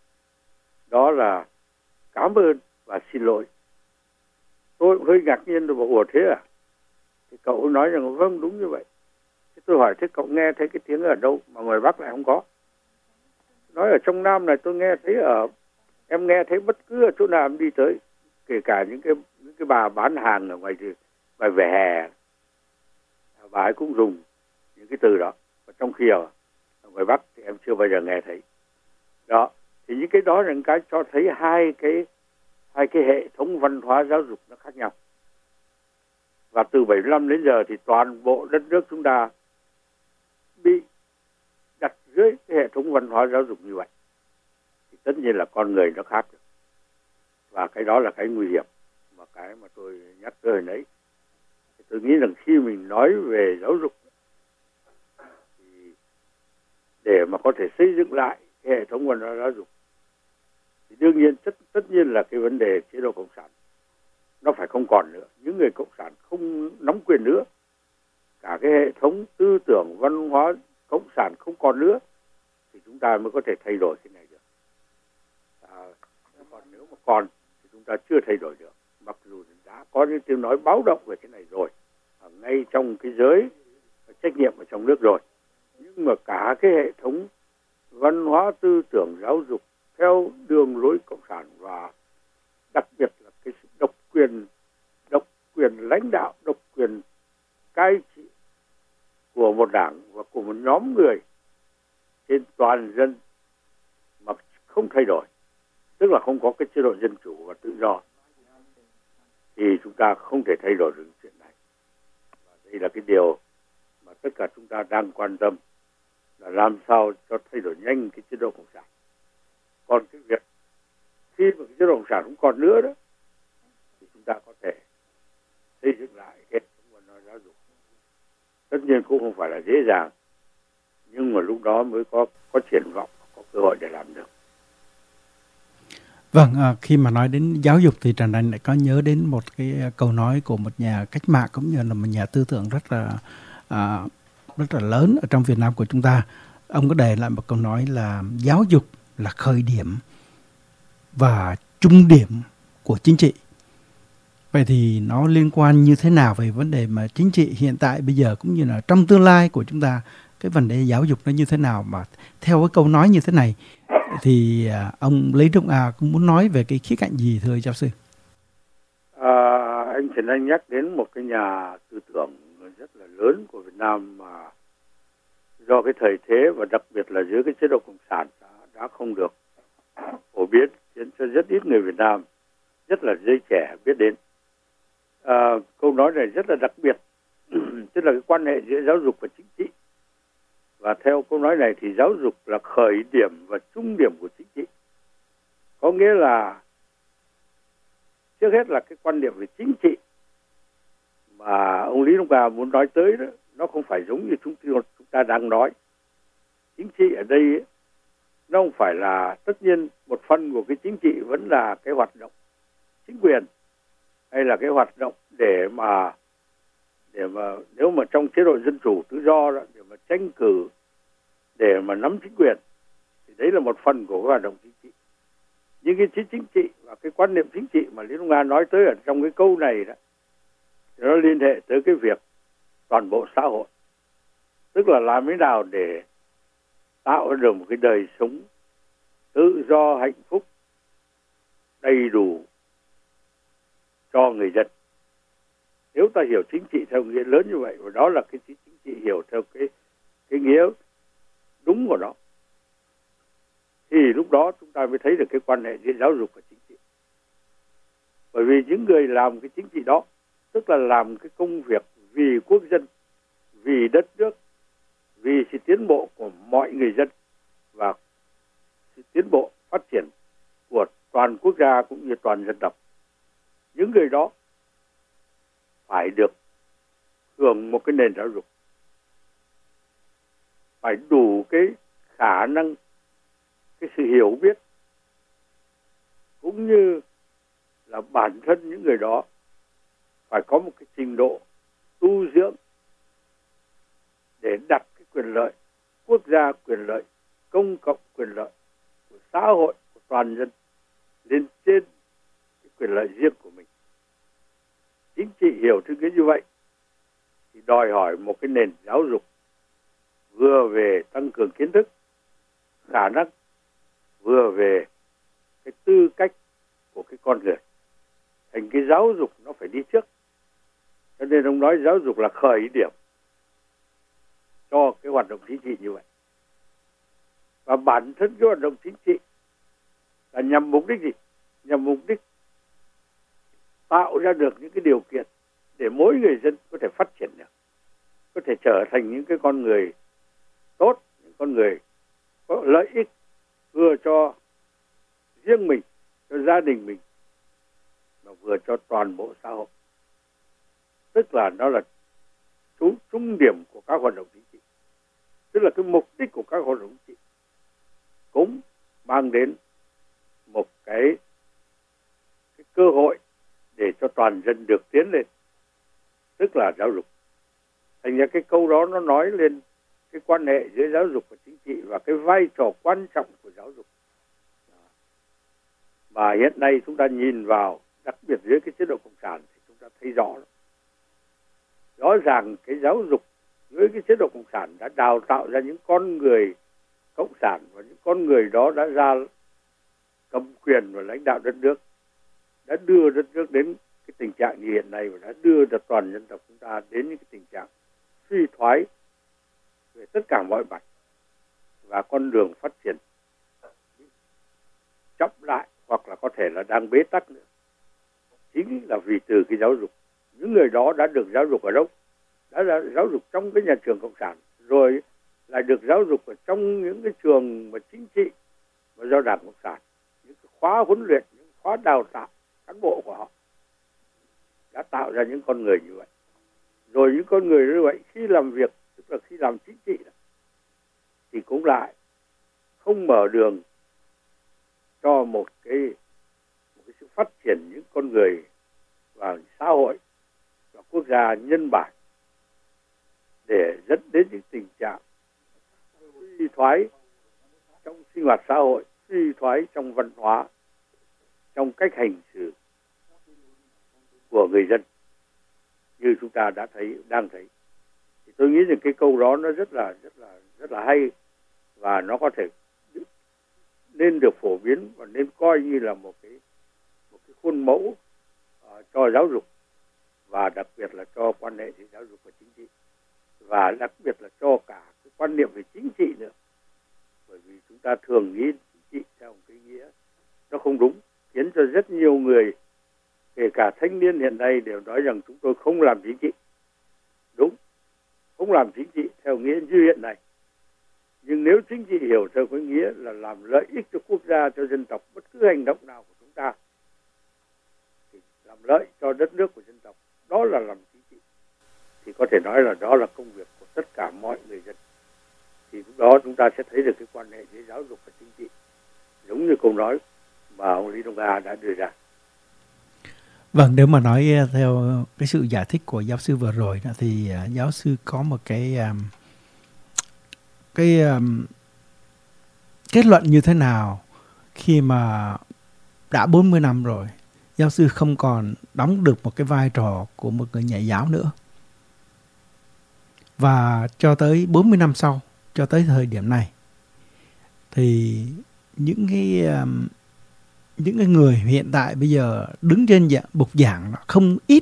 Đó là cảm ơn và xin lỗi. Tôi cũng hơi ngạc nhiên, tôi bảo ủa thế à? Thì cậu nói rằng vâng, đúng như vậy. Thế tôi hỏi thế cậu nghe thấy cái tiếng ở đâu mà ngoài Bắc lại không có? Nói ở trong Nam này tôi nghe thấy ở, em nghe thấy bất cứ ở chỗ nào em đi tới, kể cả những cái những cái bà bán hàng ở ngoài ngoài vỉa hè, bà ấy cũng dùng những cái từ đó. Và trong khi ở, ở ngoài Bắc thì em chưa bao giờ nghe thấy. Đó, thì những cái đó là những cái cho thấy hai cái hai cái hệ thống văn hóa giáo dục nó khác nhau. Và từ bảy mươi lăm đến giờ thì toàn bộ đất nước chúng ta bị đặt dưới cái hệ thống văn hóa giáo dục như vậy. Thì tất nhiên là con người nó khác. Và cái đó là cái nguy hiểm mà cái mà tôi nhắc tới hồi nãy. Thì tôi nghĩ rằng khi mình nói về giáo dục thì để mà có thể xây dựng lại cái hệ thống văn hóa giáo dục thì đương nhiên tất, tất nhiên là cái vấn đề chế độ cộng sản nó phải không còn nữa. Những người cộng sản không nắm quyền nữa. Cả cái hệ thống tư tưởng văn hóa cộng sản không còn nữa thì chúng ta mới có thể thay đổi cái này được. À, còn nếu mà còn thì chúng ta chưa thay đổi được. Mặc dù đã có những tiếng nói báo động về cái này rồi, ở ngay trong cái giới trách nhiệm ở trong nước rồi, nhưng mà cả cái hệ thống văn hóa tư tưởng giáo dục theo đường lối cộng sản, và đặc biệt là cái độc quyền độc quyền lãnh đạo, độc quyền cai trị của một đảng và của một nhóm người trên toàn dân mà không thay đổi, tức là không có cái chế độ dân chủ và tự do, thì chúng ta không thể thay đổi được chuyện này. Và đây là cái điều mà tất cả chúng ta đang quan tâm, là làm sao cho thay đổi nhanh cái chế độ cộng sản. Còn cái việc khi mà cái chế độ cộng sản không còn nữa đó thì chúng ta có thể xây dựng lại hệ thống văn hóa giáo dục. Tất nhiên cũng không phải là dễ dàng, nhưng mà lúc đó mới có có triển vọng, có cơ hội để làm được. Vâng, à, khi mà nói đến giáo dục thì Trần Anh lại có nhớ đến một cái câu nói của một nhà cách mạng cũng như là một nhà tư tưởng rất là à, rất là lớn ở trong Việt Nam của chúng ta. Ông có đề lại một câu nói là giáo dục là khởi điểm và trung điểm của chính trị. Vậy thì nó liên quan như thế nào về vấn đề mà chính trị hiện tại bây giờ cũng như là trong tương lai của chúng ta, cái vấn đề giáo dục nó như thế nào? Mà theo cái câu nói như thế này thì à, ông Lý Trung A cũng muốn nói về cái khía cạnh gì thưa giáo sư? À, anh Trần Anh nhắc đến một cái nhà tư tưởng rất là lớn của Việt Nam mà do cái thời thế và đặc biệt là dưới cái chế độ cộng sản đã, đã không được phổ biến, khiến cho rất ít người Việt Nam, nhất là giới trẻ biết đến. À, câu nói này rất là đặc biệt, tức là cái quan hệ giữa giáo dục và chính trị. Và theo câu nói này thì giáo dục là khởi điểm và trung điểm của chính trị. Có nghĩa là trước hết là cái quan điểm về chính trị mà ông Lý Đông Hà muốn nói tới đó, nó không phải giống như chúng, chúng ta đang nói. Chính trị ở đây ấy, nó không phải là, tất nhiên một phần của cái chính trị vẫn là cái hoạt động chính quyền hay là cái hoạt động để mà để mà nếu mà trong chế độ dân chủ tự do đó, để mà tranh cử, để mà nắm chính quyền, thì đấy là một phần của cái hoạt động chính trị. Nhưng cái chính chính trị và cái quan niệm chính trị mà Lý Đông Nga nói tới ở trong cái câu này đó, thì nó liên hệ tới cái việc toàn bộ xã hội, tức là làm thế nào để tạo được một cái đời sống tự do, hạnh phúc, đầy đủ cho người dân. Nếu ta hiểu chính trị theo nghĩa lớn như vậy, và đó là cái chính trị hiểu theo cái cái nghĩa đúng của nó, thì lúc đó chúng ta mới thấy được cái quan hệ giữa giáo dục và chính trị. Bởi vì những người làm cái chính trị đó, tức là làm cái công việc vì quốc dân, vì đất nước, vì sự tiến bộ của mọi người dân và sự tiến bộ phát triển của toàn quốc gia cũng như toàn dân tộc. Những người đó phải được hưởng một cái nền giáo dục, phải đủ cái khả năng, cái sự hiểu biết, cũng như là bản thân những người đó phải có một cái trình độ tu dưỡng để đặt cái quyền lợi quốc gia, quyền lợi công cộng, quyền lợi của xã hội, của toàn dân lên trên cái quyền lợi riêng của mình. Chính trị hiểu thứ nghĩa như vậy thì đòi hỏi một cái nền giáo dục vừa về tăng cường kiến thức, khả năng, vừa về cái tư cách của cái con người. Thành cái giáo dục nó phải đi trước. Cho nên ông nói giáo dục là khởi điểm cho cái hoạt động chính trị như vậy. Và bản thân cái hoạt động chính trị là nhằm mục đích gì? Nhằm mục đích tạo ra được những cái điều kiện để mỗi người dân có thể phát triển được, có thể trở thành những cái con người tốt, những con người có lợi ích vừa cho riêng mình, cho gia đình mình, mà vừa cho toàn bộ xã hội. Tức là nó là trung, trung điểm của các hoạt động chính trị. Tức là cái mục đích của các hoạt động chính trị cũng mang đến một cái, cái cơ hội để cho toàn dân được tiến lên, tức là giáo dục. Thành ra cái câu đó nó nói lên cái quan hệ giữa giáo dục và chính trị và cái vai trò quan trọng của giáo dục. Mà hiện nay chúng ta nhìn vào, đặc biệt dưới cái chế độ cộng sản thì chúng ta thấy rõ đó. Rõ ràng cái giáo dục dưới cái chế độ cộng sản đã đào tạo ra những con người cộng sản, và những con người đó đã ra cầm quyền và lãnh đạo đất nước, đã đưa đất nước đến cái tình trạng như hiện nay, và đã đưa được toàn dân tộc chúng ta đến những cái tình trạng suy thoái về tất cả mọi mặt, và con đường phát triển chậm lại hoặc là có thể là đang bế tắc nữa. Chính là vì từ cái giáo dục. Những người đó đã được giáo dục ở đâu? Đã là giáo dục trong cái nhà trường cộng sản, rồi lại được giáo dục ở trong những cái trường mà chính trị và do Đảng Cộng sản. Những cái khóa huấn luyện, những khóa đào tạo cán bộ của họ đã tạo ra những con người như vậy. Rồi những con người như vậy khi làm việc, tức là khi làm chính trị thì cũng lại không mở đường cho một cái phát triển những con người và xã hội và quốc gia nhân bản để dẫn đến những tình trạng suy thoái trong sinh hoạt xã hội, suy thoái trong văn hóa, trong cách hành xử của người dân như chúng ta đã thấy, đang thấy. Thì tôi nghĩ rằng cái câu đó nó rất là rất là rất là hay và nó có thể nên được phổ biến và nên coi như là một cái một cái khuôn mẫu uh, cho giáo dục và đặc biệt là cho quan hệ giữa giáo dục và chính trị và đặc biệt là cho cả cái quan niệm về chính trị nữa, bởi vì chúng ta thường nghĩ chính trị theo một cái nghĩa nó không đúng, khiến cho rất nhiều người kể cả thanh niên hiện nay đều nói rằng chúng tôi không làm chính trị. Đúng, không làm chính trị theo nghĩa như hiện nay. Nhưng nếu chính trị hiểu theo cái nghĩa là làm lợi ích cho quốc gia, cho dân tộc, bất cứ hành động nào của chúng ta thì làm lợi cho đất nước của dân tộc, đó là làm chính trị. Thì có thể nói là đó là công việc của tất cả mọi người dân. Thì lúc đó chúng ta sẽ thấy được cái quan hệ giữa giáo dục và chính trị, giống như câu nói mà ông Lý Đông A đã đưa ra. Vâng, nếu mà nói theo cái sự giải thích của giáo sư vừa rồi đó, thì uh, giáo sư có một cái um, cái um, kết luận như thế nào khi mà đã bốn mươi năm rồi giáo sư không còn đóng được một cái vai trò của một người nhà giáo nữa, và cho tới bốn mươi năm sau, cho tới thời điểm này thì những cái um, những cái người hiện tại bây giờ đứng trên dạng, bục giảng không ít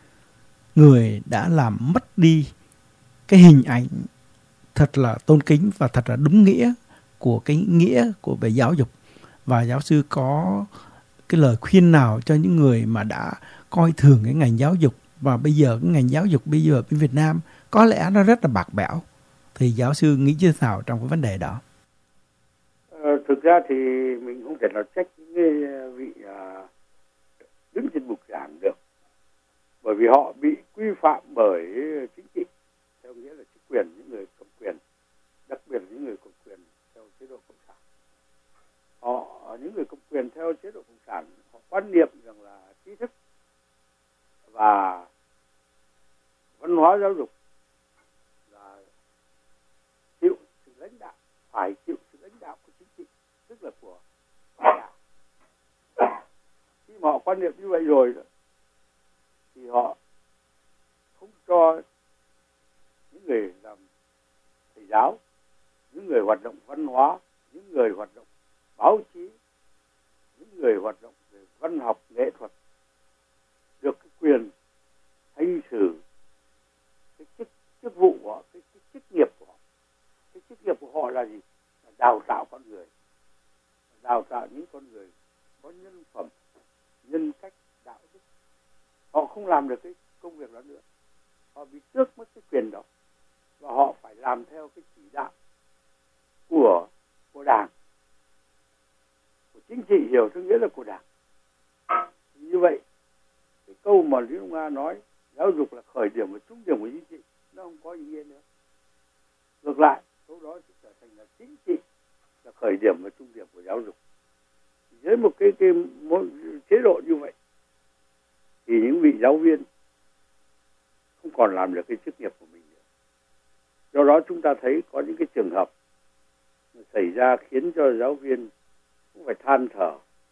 người đã làm mất đi cái hình ảnh thật là tôn kính và thật là đúng nghĩa của cái nghĩa của về giáo dục. Và giáo sư có cái lời khuyên nào cho những người mà đã coi thường cái ngành giáo dục, và bây giờ cái ngành giáo dục bây giờ ở Việt Nam có lẽ nó rất là bạc bẽo, thì giáo sư nghĩ như thế nào trong cái vấn đề đó? Ờ, thực ra thì mình không thể nào trách những vị uh, đứng trên bục giảng được, bởi vì họ bị quy phạm bởi chính trị, theo nghĩa là chính quyền, những người cầm quyền, đặc biệt là những người cầm quyền theo chế độ cộng sản. Họ, những người cầm quyền theo chế độ cộng sản, họ quan niệm rằng là trí thức và văn hóa giáo dục là chịu sự lãnh đạo, phải chịu sự lãnh đạo của chính trị, tức là của đảng. Khi mà họ quan niệm như vậy rồi thì họ không cho những người làm thầy giáo, những người hoạt động văn hóa, những người hoạt động báo chí, những người hoạt động về văn học nghệ thuật được cái quyền hành xử cái chức chức vụ của họ, cái, cái chức nghiệp của họ. Cái chức nghiệp của họ là gì? Là đào tạo con người, đào tạo những con người có nhân phẩm, nhân cách, đạo đức. Họ không làm được cái công việc đó nữa, họ bị tước mất cái quyền đó và họ phải làm theo cái chỉ đạo của của đảng, của chính trị, hiểu theo nghĩa là của đảng. Như vậy cái câu mà Lý Đông A nói giáo dục là khởi điểm và trung điểm của chính trị nó không có ý nghĩa nữa. Ngược lại, câu đó sẽ trở thành là chính trị là khởi điểm và trung điểm của giáo dục. Với một cái, cái một chế độ như vậy thì những vị giáo viên không còn làm được cái chức nghiệp của mình nữa. Do đó chúng ta thấy có những cái trường hợp xảy ra khiến cho giáo viên cũng phải than thở,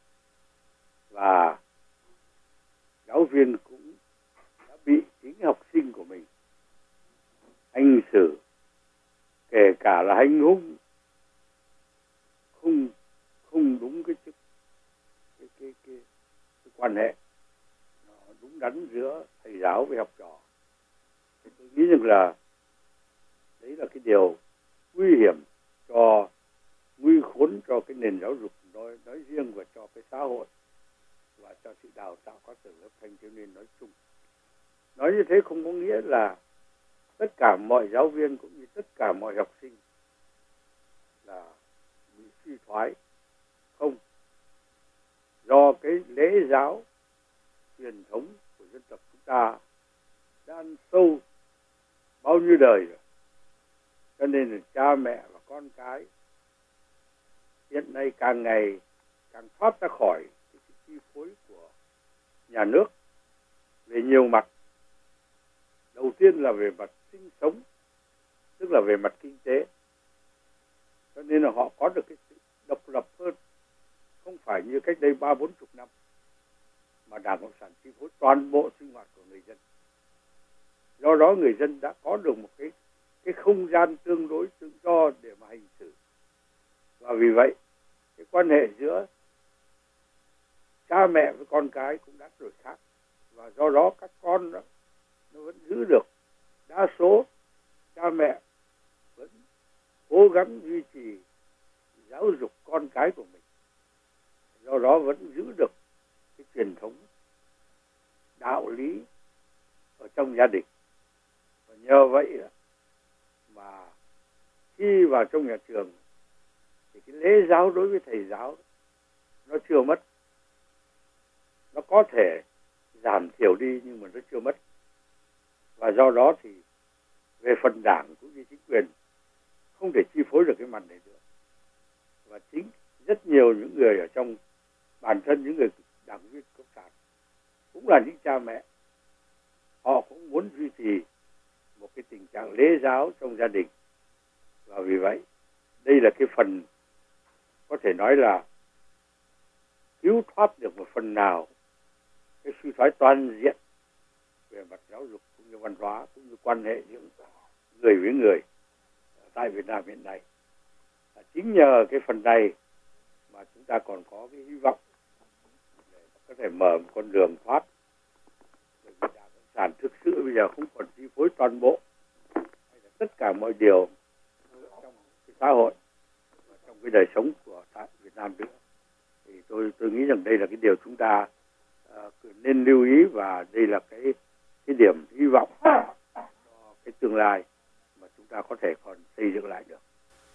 và giáo viên cũng đã bị chính học sinh của mình hành xử, kể cả là hành hung, không không đúng cái chức cái cái cái, cái quan hệ nó đúng đắn giữa thầy giáo với học trò. Thì tôi nghĩ rằng là đấy là cái điều nguy hiểm cho, nguy khốn cho cái nền giáo dục nói, nói riêng và cho cái xã hội và cho sự đào tạo các tầng lớp thanh thiếu niên nói chung. Nói như thế không có nghĩa là tất cả mọi giáo viên cũng như tất cả mọi học sinh là bị suy thoái. Không. Do cái lễ giáo truyền thống của dân tộc chúng ta đã ăn sâu bao nhiêu đời rồi, cho nên là cha mẹ và con cái hiện nay càng ngày càng thoát ra khỏi cái chi phối của nhà nước về nhiều mặt. Đầu tiên là về mặt sinh sống, tức là về mặt kinh tế. Cho nên là họ có được cái sự độc lập hơn, không phải như cách đây ba bốn chục năm mà Đảng Cộng sản chi phối toàn bộ sinh hoạt của người dân. Do đó người dân đã có được một cái cái không gian tương đối tự do để mà hành xử. Và vì vậy cái quan hệ giữa cha mẹ với con cái cũng đã đổi khác. Và do đó các con đó, nó vẫn giữ được. Đa số cha mẹ vẫn cố gắng duy trì giáo dục con cái của mình. Do đó vẫn giữ được cái truyền thống đạo lý ở trong gia đình. Và nhờ vậy mà khi vào trong nhà trường thì cái lễ giáo đối với thầy giáo nó chưa mất. Nó có thể giảm thiểu đi nhưng mà nó chưa mất. Và do đó thì về phần đảng cũng như chính quyền không thể chi phối được cái mặt này nữa. Và chính rất nhiều những người ở trong bản thân những người đảng viên cộng sản cũng là những cha mẹ. Họ cũng muốn duy trì một cái tình trạng lễ giáo trong gia đình. Và vì vậy đây là cái phần có thể nói là cứu thoát được một phần nào cái suy thoái toàn diện về mặt giáo dục cũng như văn hóa cũng như quan hệ giữa người với người tại Việt Nam hiện nay. Chính nhờ cái phần này mà chúng ta còn có cái hy vọng để có thể mở một con đường thoát. Bởi vì Đảng Cộng sản thực sự bây giờ không còn chi phối toàn bộ hay là tất cả mọi điều trong cái xã hội và trong cái đời sống của tại Việt Nam nữa. Thì tôi tôi nghĩ rằng đây là cái điều chúng ta uh, nên lưu ý, và đây là cái cái điểm hy vọng cho cái tương lai mà chúng ta có thể còn xây dựng lại được.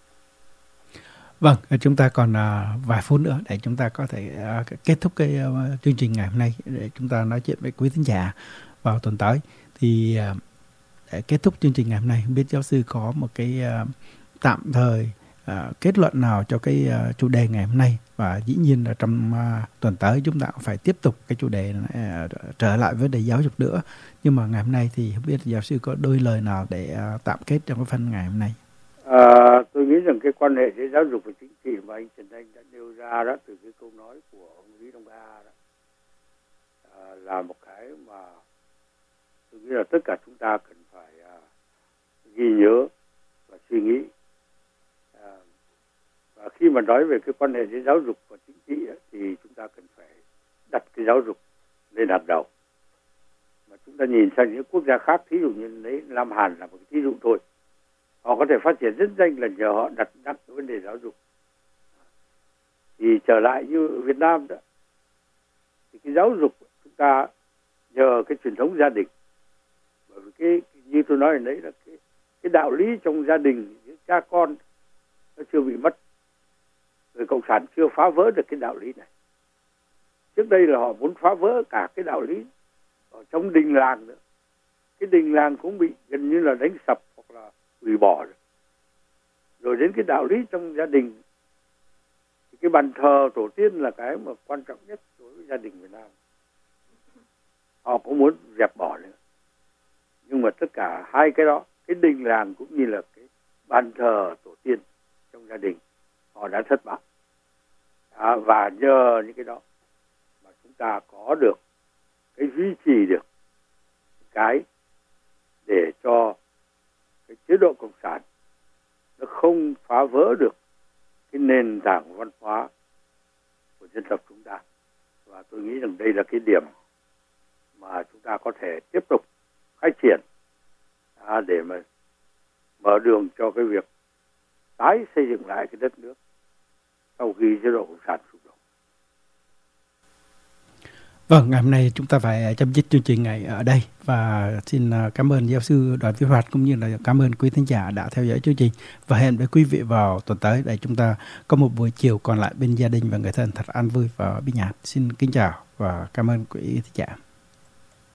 Vâng, chúng ta còn uh, vài phút nữa để chúng ta có thể uh, kết thúc cái uh, chương trình ngày hôm nay, để chúng ta nói chuyện với quý thính giả vào tuần tới. Thì uh, để kết thúc chương trình ngày hôm nay, không biết giáo sư có một cái uh, tạm thời uh, kết luận nào cho cái uh, chủ đề ngày hôm nay, và dĩ nhiên là trong uh, tuần tới chúng ta cũng phải tiếp tục cái chủ đề này, uh, trở lại với đề giáo dục nữa. Nhưng mà ngày hôm nay thì không biết giáo sư có đôi lời nào để uh, tạm kết trong cái phần ngày hôm nay. À, tôi nghĩ rằng cái quan hệ giữa giáo dục và chính trị mà anh Trần Anh đã nêu ra đó, từ cái câu nói của ông Lý Đông A đó, à, là một cái mà tôi nghĩ là tất cả chúng ta cần phải à, ghi nhớ và suy nghĩ. À, và khi mà nói về cái quan hệ giữa giáo dục và chính trị đó, thì chúng ta cần phải đặt cái giáo dục lên hàng đầu. Mà chúng ta nhìn sang những quốc gia khác, thí dụ như lấy Nam Hàn là một cái thí dụ thôi. Họ có thể phát triển rất nhanh là nhờ họ đặt nặng cái vấn đề giáo dục. Thì trở lại như Việt Nam đó, thì cái giáo dục chúng ta nhờ cái truyền thống gia đình. Bởi vì cái như tôi nói ở đấy là cái, cái đạo lý trong gia đình giữa cha con nó chưa bị mất. Người Cộng sản chưa phá vỡ được cái đạo lý này. Trước đây là họ muốn phá vỡ cả cái đạo lý ở trong đình làng nữa. Cái đình làng cũng bị gần như là đánh sập hoặc là hủy bỏ rồi. Rồi đến cái đạo lý trong gia đình, thì cái bàn thờ tổ tiên là cái mà quan trọng nhất đối với gia đình Việt Nam. Họ cũng muốn dẹp bỏ nữa. Nhưng mà tất cả hai cái đó, cái đình làng cũng như là cái bàn thờ tổ tiên trong gia đình, họ đã thất bại. À, và nhờ những cái đó mà chúng ta có được cái duy trì được cái để cho cái chế độ cộng sản nó không phá vỡ được cái nền tảng văn hóa của dân tộc chúng ta. Và tôi nghĩ rằng đây là cái điểm mà chúng ta có thể tiếp tục khai triển à, để mà mở đường cho cái việc tái xây dựng lại cái đất nước sau khi chế độ cộng sản sụp đổ. Vâng, ngày hôm nay chúng ta phải chấm dứt chương trình ngày ở đây, và xin cảm ơn giáo sư Đoàn Viết Hoạt cũng như là cảm ơn quý thính giả đã theo dõi chương trình, và hẹn với quý vị vào tuần tới để chúng ta có một buổi chiều còn lại bên gia đình và người thân thật an vui và bình an. Xin kính chào và cảm ơn quý thính giả.